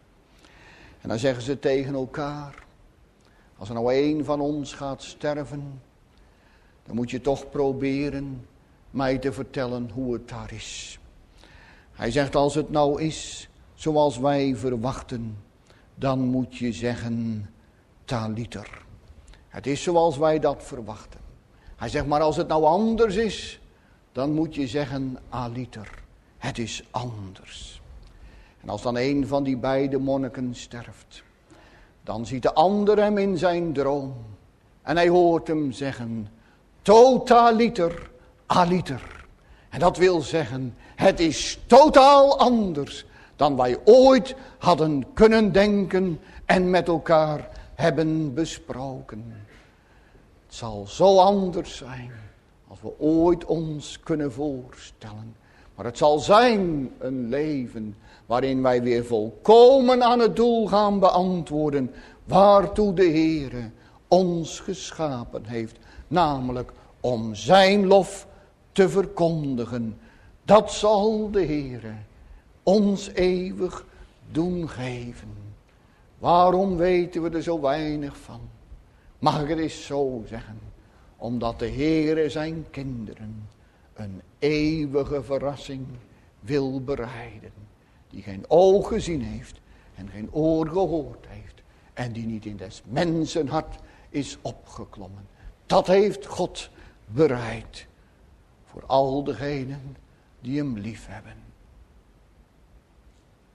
En dan zeggen ze tegen elkaar, als er nou een van ons gaat sterven, dan moet je toch proberen mij te vertellen hoe het daar is. Hij zegt, als het nou is zoals wij verwachten, dan moet je zeggen, taliter. Het is zoals wij dat verwachten. Hij zegt, maar als het nou anders is, dan moet je zeggen, aliter. Het is anders. En als dan een van die beide monniken sterft, dan ziet de ander hem in zijn droom. En hij hoort hem zeggen, totaliter, aliter. En dat wil zeggen, het is totaal anders dan wij ooit hadden kunnen denken en met elkaar hebben besproken. Het zal zo anders zijn als we ooit ons kunnen voorstellen. Maar het zal zijn een leven waarin wij weer volkomen aan het doel gaan beantwoorden waartoe de Heere ons geschapen heeft. Namelijk om zijn lof te verkondigen. Dat zal de Heere ons eeuwig doen geven. Waarom weten we er zo weinig van? Mag ik het eens zo zeggen? Omdat de Heere zijn kinderen een eeuwige verrassing wil bereiden. Die geen oog gezien heeft en geen oor gehoord heeft. En die niet in des mensen hart is opgeklommen. Dat heeft God bereid voor al degenen die hem lief hebben.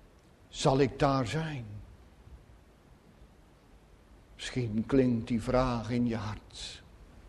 zal ik daar zijn? Misschien klinkt die vraag in je hart.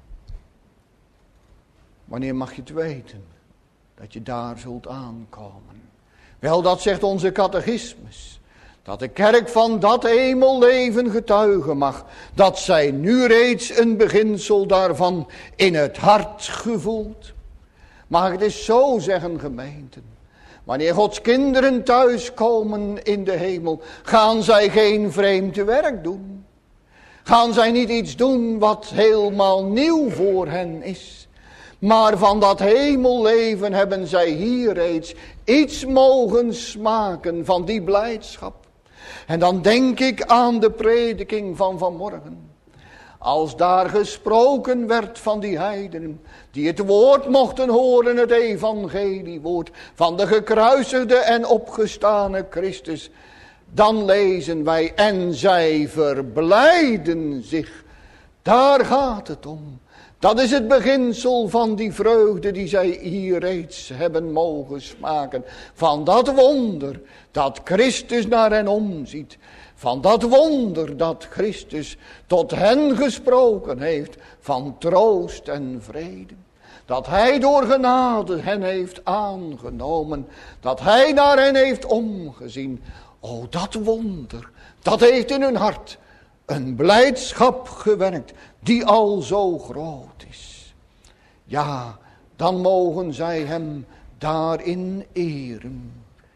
Wanneer mag je het weten dat je daar zult aankomen? Wel, dat zegt onze catechismus. Dat de kerk van dat hemelleven getuigen mag. Dat zij nu reeds een beginsel daarvan in het hart gevoelt. Mag ik het eens zo zeggen, gemeenten? Wanneer Gods kinderen thuiskomen in de hemel, gaan zij geen vreemd werk doen. Gaan zij niet iets doen wat helemaal nieuw voor hen is. Maar van dat hemelleven hebben zij hier reeds iets mogen smaken van die blijdschap. En dan denk ik aan de prediking van vanmorgen. Als daar gesproken werd van die heidenen, die het woord mochten horen, het evangeliewoord van de gekruisigde en opgestane Christus. Dan lezen wij, en zij verblijden zich. Daar gaat het om. Dat is het beginsel van die vreugde die zij hier reeds hebben mogen smaken. Van dat wonder dat Christus naar hen omziet. Van dat wonder dat Christus tot hen gesproken heeft van troost en vrede. Dat hij door genade hen heeft aangenomen. Dat hij naar hen heeft omgezien. O, dat wonder, dat heeft in hun hart een blijdschap gewerkt die al zo groot is. Ja, dan mogen zij hem daarin eren.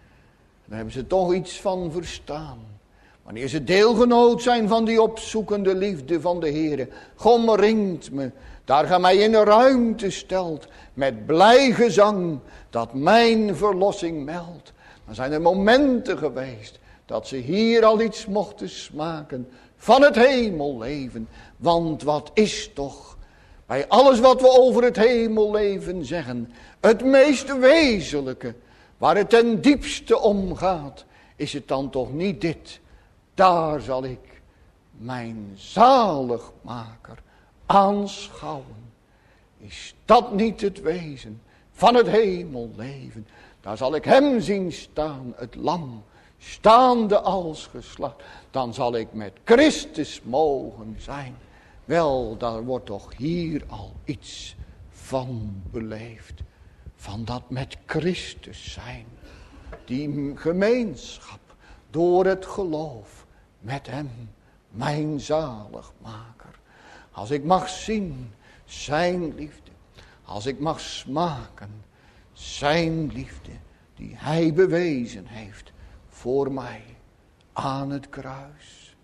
Daar hebben ze toch iets van verstaan. Wanneer ze deelgenoot zijn van die opzoekende liefde van de Heere. God omringt me, daar gij mij in een ruimte stelt, met blij gezang dat mijn verlossing meldt. Dan zijn er momenten geweest dat ze hier al iets mochten smaken van het hemelleven. Want wat is toch, bij alles wat we over het hemelleven zeggen, het meest wezenlijke, waar het ten diepste om gaat, is het dan toch niet dit. Daar zal ik mijn zaligmaker aanschouwen. Is dat niet het wezen van het hemelleven? Daar zal ik hem zien staan, het lam, staande als geslacht. Dan zal ik met Christus mogen zijn. Wel, daar wordt toch hier al iets van beleefd. Van dat met Christus zijn. Die gemeenschap door het geloof met hem, mijn zaligmaker. Als ik mag zien zijn liefde. Als ik mag smaken zijn liefde die hij bewezen heeft voor mij aan het kruis.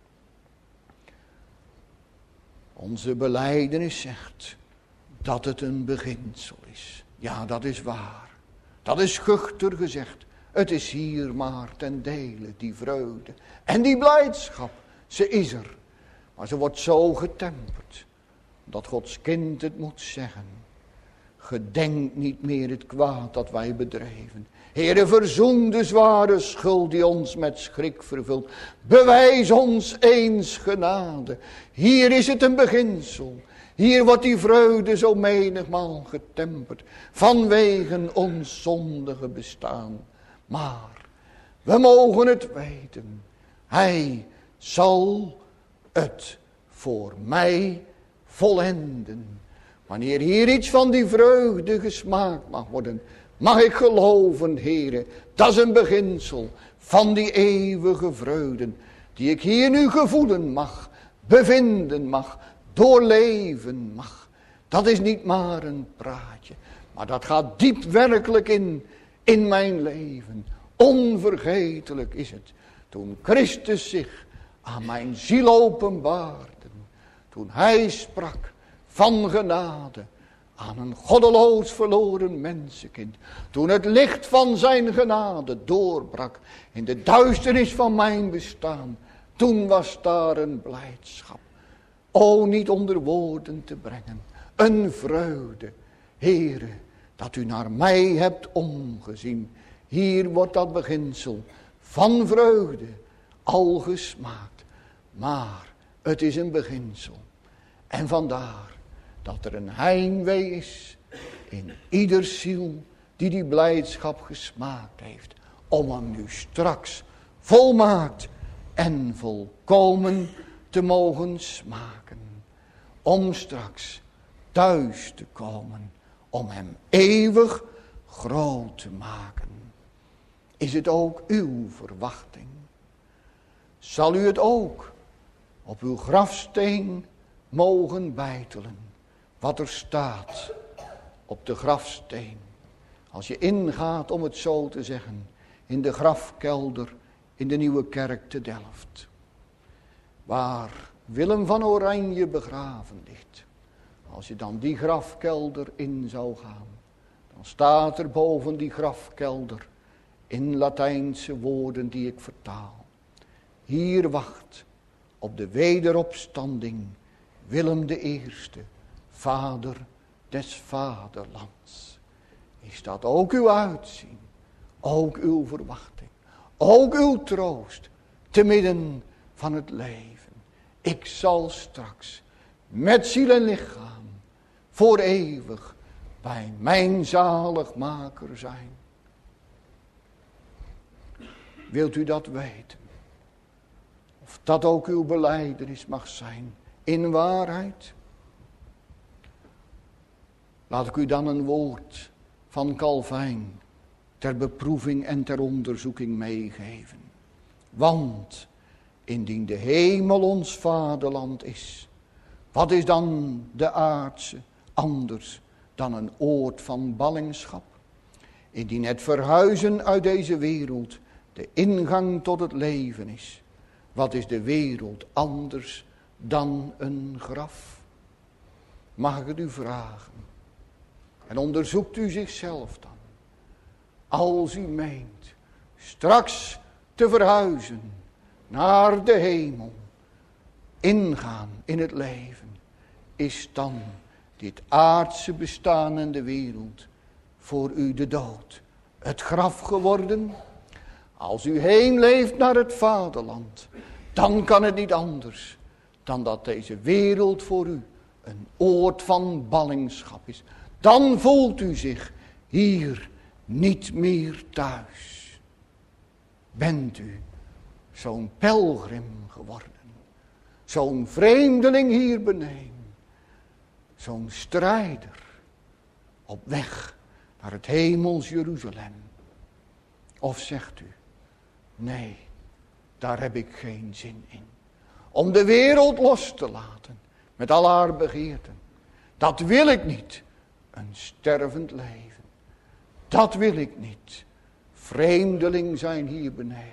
Onze belijdenis zegt dat het een beginsel is. Ja, dat is waar. Dat is schuchter gezegd. Het is hier maar ten dele, die vreugde. En die blijdschap, ze is er. Maar ze wordt zo getemperd, dat Gods kind het moet zeggen. Gedenk niet meer het kwaad dat wij bedreven. Heere, verzoen de zware schuld die ons met schrik vervult. Bewijs ons eens genade. Hier is het een beginsel. Hier wordt die vreugde zo menigmaal getemperd. Vanwege ons zondige bestaan. Maar we mogen het weten. Hij zal het voor mij volenden. Wanneer hier iets van die vreugde gesmaakt mag worden, mag ik geloven, Heere, dat is een beginsel van die eeuwige vreugden, die ik hier nu gevoelen mag, bevinden mag, doorleven mag. Dat is niet maar een praatje, maar dat gaat diep werkelijk in, in mijn leven. Onvergetelijk is het, toen Christus zich aan mijn ziel openbaarde, toen hij sprak van genade aan een goddeloos verloren mensenkind. Toen het licht van zijn genade doorbrak in de duisternis van mijn bestaan. Toen was daar een blijdschap. O, niet onder woorden te brengen. Een vreugde. Heere, dat u naar mij hebt omgezien. Hier wordt dat beginsel van vreugde al gesmaakt. Maar het is een beginsel. En vandaar dat er een heimwee is in ieder ziel die die blijdschap gesmaakt heeft. Om hem nu straks volmaakt en volkomen te mogen smaken. Om straks thuis te komen, om hem eeuwig groot te maken. Is het ook uw verwachting? Zal u het ook op uw grafsteen mogen beitelen, wat er staat op de grafsteen? Als je ingaat, om het zo te zeggen, in de grafkelder in de Nieuwe Kerk te Delft, waar Willem van Oranje begraven ligt. Als je dan die grafkelder in zou gaan, dan staat er boven die grafkelder in Latijnse woorden die ik vertaal: hier wacht op de wederopstanding Willem de Eerste, vader des vaderlands. Is dat ook uw uitzien, ook uw verwachting, ook uw troost te midden van het leven? Ik zal straks met ziel en lichaam voor eeuwig bij mijn zaligmaker zijn. Wilt u dat weten? Of dat ook uw belijdenis mag zijn in waarheid? Laat ik u dan een woord van Calvijn ter beproeving en ter onderzoeking meegeven. Want indien de hemel ons vaderland is, wat is dan de aardse anders dan een oord van ballingschap? Indien het verhuizen uit deze wereld de ingang tot het leven is, wat is de wereld anders dan een graf? Mag ik het u vragen? En onderzoekt u zichzelf dan. Als u meent straks te verhuizen naar de hemel, ingaan in het leven, is dan dit aardse bestaan en de wereld voor u de dood, het graf geworden? Als u heen leeft naar het vaderland, dan kan het niet anders dan dat deze wereld voor u een oord van ballingschap is. Dan voelt u zich hier niet meer thuis. Bent u zo'n pelgrim geworden, zo'n vreemdeling hier beneden, zo'n strijder op weg naar het hemels Jeruzalem? Of zegt u, nee, daar heb ik geen zin in. Om de wereld los te laten met al haar begeerten. Dat wil ik niet. Een stervend leven. Dat wil ik niet. Vreemdeling zijn hier beneden.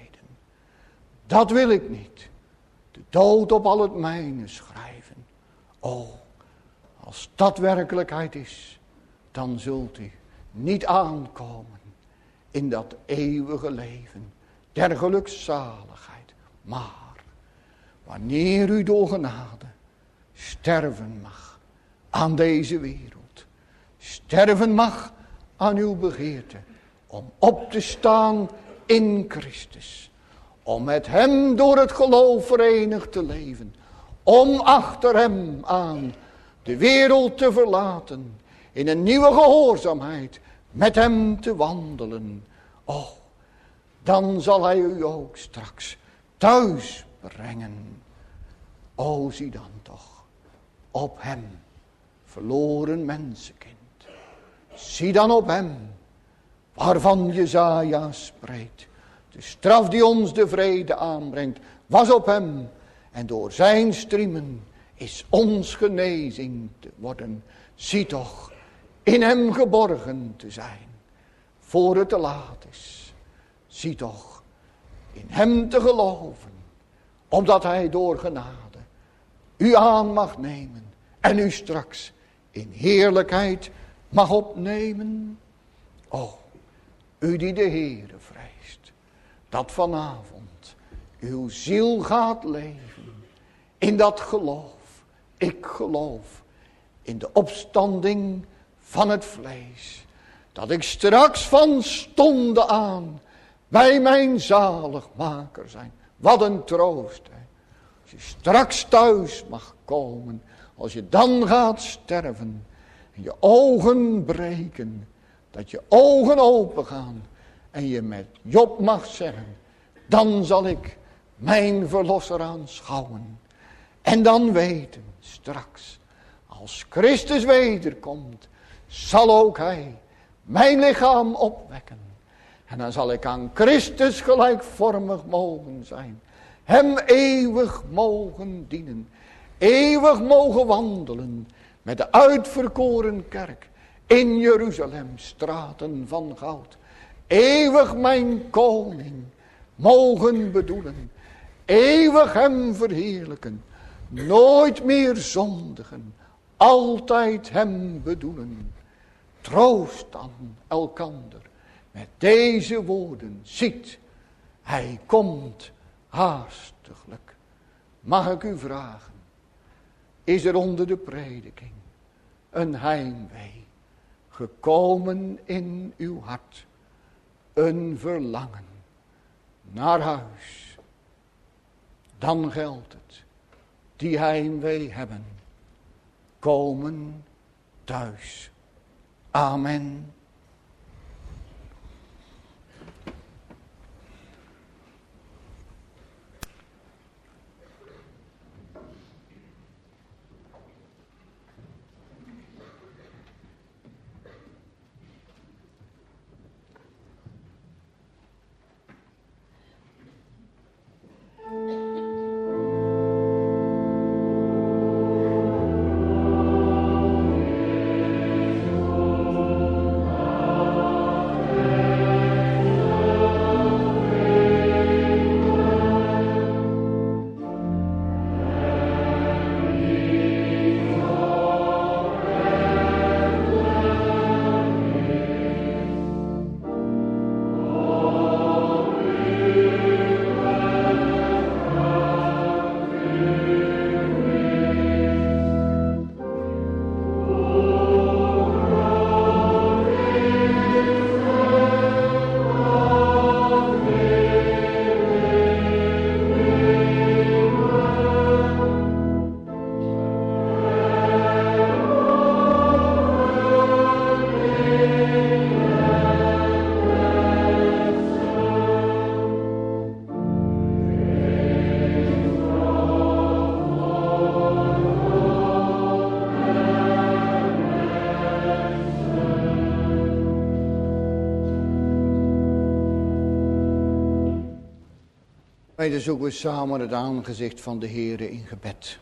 Dat wil ik niet. De dood op al het mijne schrijven. O, als dat werkelijkheid is, dan zult u niet aankomen in dat eeuwige leven der gelukzaligheid. Maar wanneer u door genade sterven mag aan deze wereld, sterven mag aan uw begeerte om op te staan in Christus, om met hem door het geloof verenigd te leven, om achter hem aan de wereld te verlaten, in een nieuwe gehoorzaamheid met hem te wandelen. Oh, dan zal hij u ook straks thuis brengen. O, zie dan toch op hem, verloren mensenkind. Zie dan op hem, waarvan Jesaja spreekt. De straf die ons de vrede aanbrengt, was op hem. En door zijn striemen is ons genezing te worden. Zie toch, in hem geborgen te zijn, voor het te laat is. Zie toch, in hem te geloven, opdat hij door genade u aan mag nemen en u straks in heerlijkheid mag opnemen. O, u die de Heere vreest, dat vanavond uw ziel gaat leven in dat geloof. Ik geloof in de opstanding van het vlees, dat ik straks van stonde aan bij mijn zaligmaker zijn. Wat een troost, hè. Als je straks thuis mag komen, als je dan gaat sterven en je ogen breken, dat je ogen open gaan en je met Job mag zeggen, Dan zal ik mijn verlosser aanschouwen. En dan weten straks, als Christus wederkomt, zal ook hij mijn lichaam opwekken. En dan zal ik aan Christus gelijkvormig mogen zijn. Hem eeuwig mogen dienen. Eeuwig mogen wandelen met de uitverkoren kerk in Jeruzalem, straten van goud. Eeuwig mijn koning mogen bedoelen. Eeuwig hem verheerlijken. Nooit meer zondigen. Altijd hem bedoelen. Troost dan elkander met deze woorden. Ziet, hij komt haastiglijk. Mag ik u vragen, is er onder de prediking een heimwee gekomen in uw hart? Een verlangen naar huis? Dan geldt het, die heimwee hebben, komen thuis. Amen. Wij zoeken samen het aangezicht van de Heere in gebed.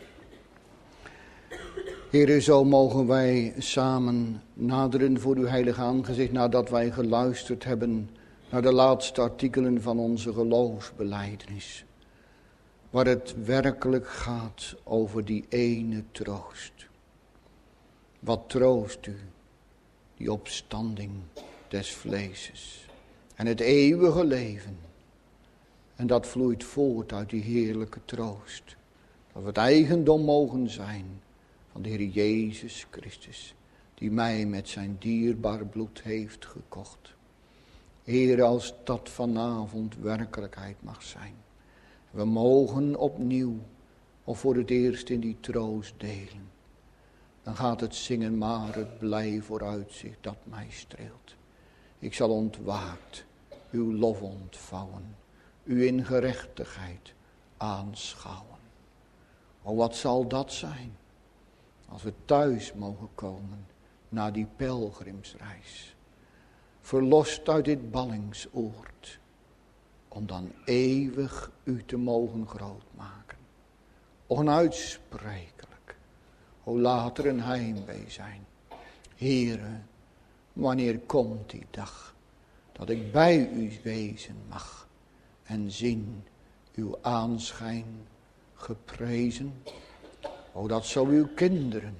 Heere, zo mogen wij samen naderen voor uw heilige aangezicht, nadat wij geluisterd hebben naar de laatste artikelen van onze geloofsbelijdenis. Waar het werkelijk gaat over die ene troost. Wat troost u, die opstanding des vleeses en het eeuwige leven. En dat vloeit voort uit die heerlijke troost. Dat we het eigendom mogen zijn van de Heer Jezus Christus. Die mij met zijn dierbaar bloed heeft gekocht. Heer, als dat vanavond werkelijkheid mag zijn. We mogen opnieuw of voor het eerst in die troost delen. Dan gaat het zingen maar het blij vooruitzicht dat mij streelt. Ik zal ontwaakt uw lof ontvouwen. U in gerechtigheid aanschouwen. O, wat zal dat zijn, als we thuis mogen komen na die pelgrimsreis. Verlost uit dit ballingsoord, om dan eeuwig u te mogen grootmaken. Onuitsprekelijk. O, laat er een heimwee zijn. Heere, wanneer komt die dag, dat ik bij u wezen mag. En zien uw aanschijn geprezen. O, dat zal uw kinderen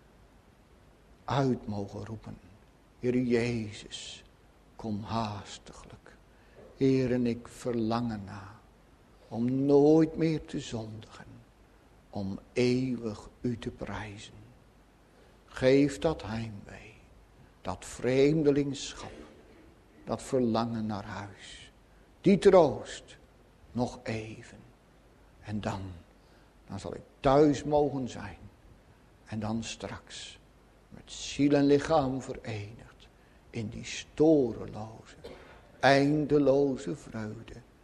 uit mogen roepen. Heer Jezus, kom haastiglijk. Heer, en ik verlang erna om nooit meer te zondigen. Om eeuwig u te prijzen. Geef dat heimwee, dat vreemdelingschap, dat verlangen naar huis. Die troost, nog even. En dan, dan zal ik thuis mogen zijn. En dan straks, met ziel en lichaam verenigd, in die storeloze, eindeloze vreugde,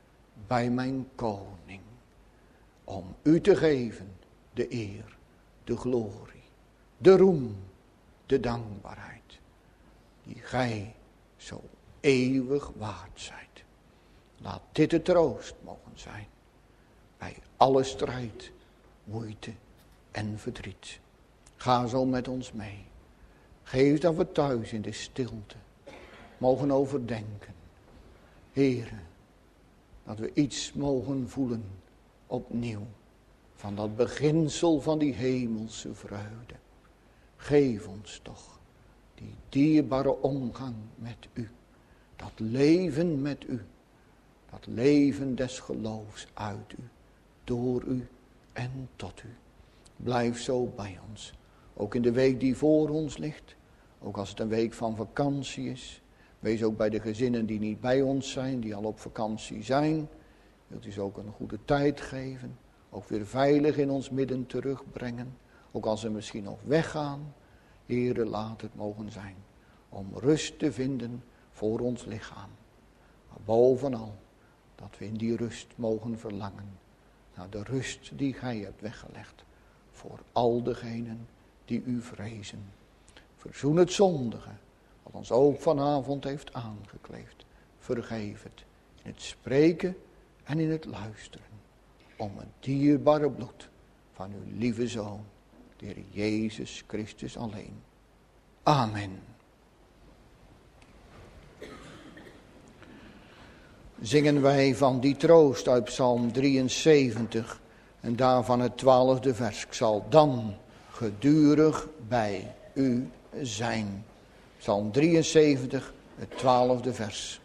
bij mijn koning, om u te geven de eer, de glorie, de roem, de dankbaarheid, die gij zo eeuwig waard zijt. Laat dit de troost mogen zijn, bij alle strijd, moeite en verdriet. Ga zo met ons mee. Geef dat we thuis in de stilte mogen overdenken. Heere, dat we iets mogen voelen opnieuw van dat beginsel van die hemelse vreugde. Geef ons toch die dierbare omgang met u. Dat leven met u. Dat leven des geloofs uit u. Door u en tot u. Blijf zo bij ons. Ook in de week die voor ons ligt. Ook als het een week van vakantie is. Wees ook bij de gezinnen die niet bij ons zijn. Die al op vakantie zijn. Wilt u ze ook een goede tijd geven. Ook weer veilig in ons midden terugbrengen. Ook als ze misschien nog weggaan. Heere, laat het mogen zijn. Om rust te vinden voor ons lichaam. Maar bovenal dat we in die rust mogen verlangen. Naar de rust die gij hebt weggelegd. Voor al degenen die u vrezen. Verzoen het zondige. Wat ons ook vanavond heeft aangekleefd. Vergeef het. In het spreken en in het luisteren. Om het dierbare bloed van uw lieve Zoon. De Heer Jezus Christus alleen. Amen. Zingen wij van die troost uit Psalm drieënzeventig. En daarvan het twaalfde vers. Ik zal dan gedurig bij u zijn. Psalm drieënzeventig, het twaalfde vers.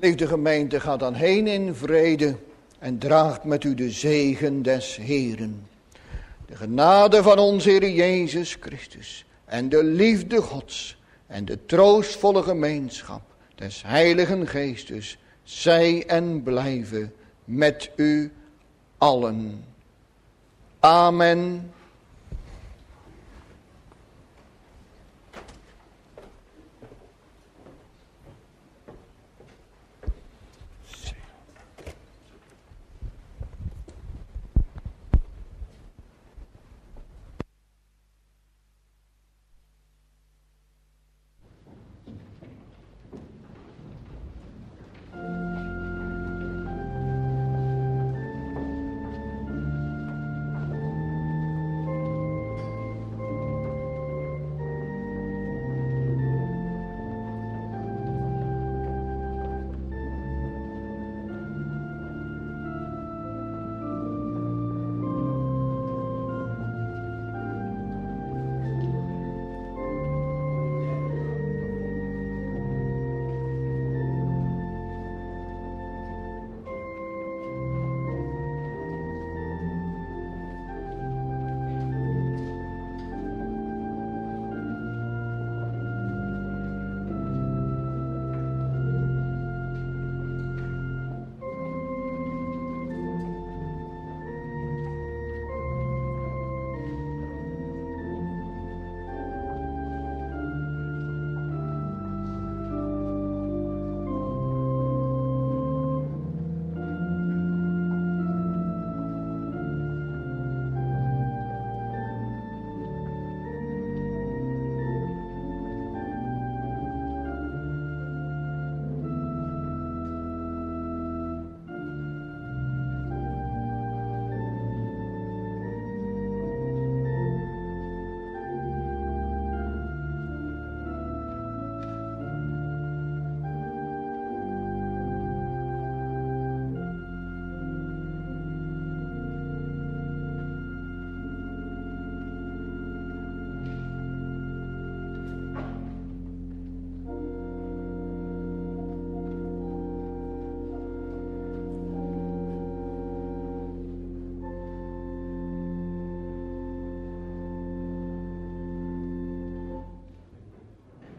Liefde gemeente, gaat dan heen in vrede en draagt met u de zegen des Heeren. De genade van onze Heer Jezus Christus en de liefde Gods en de troostvolle gemeenschap des Heiligen Geestes zij en blijven met u allen. Amen.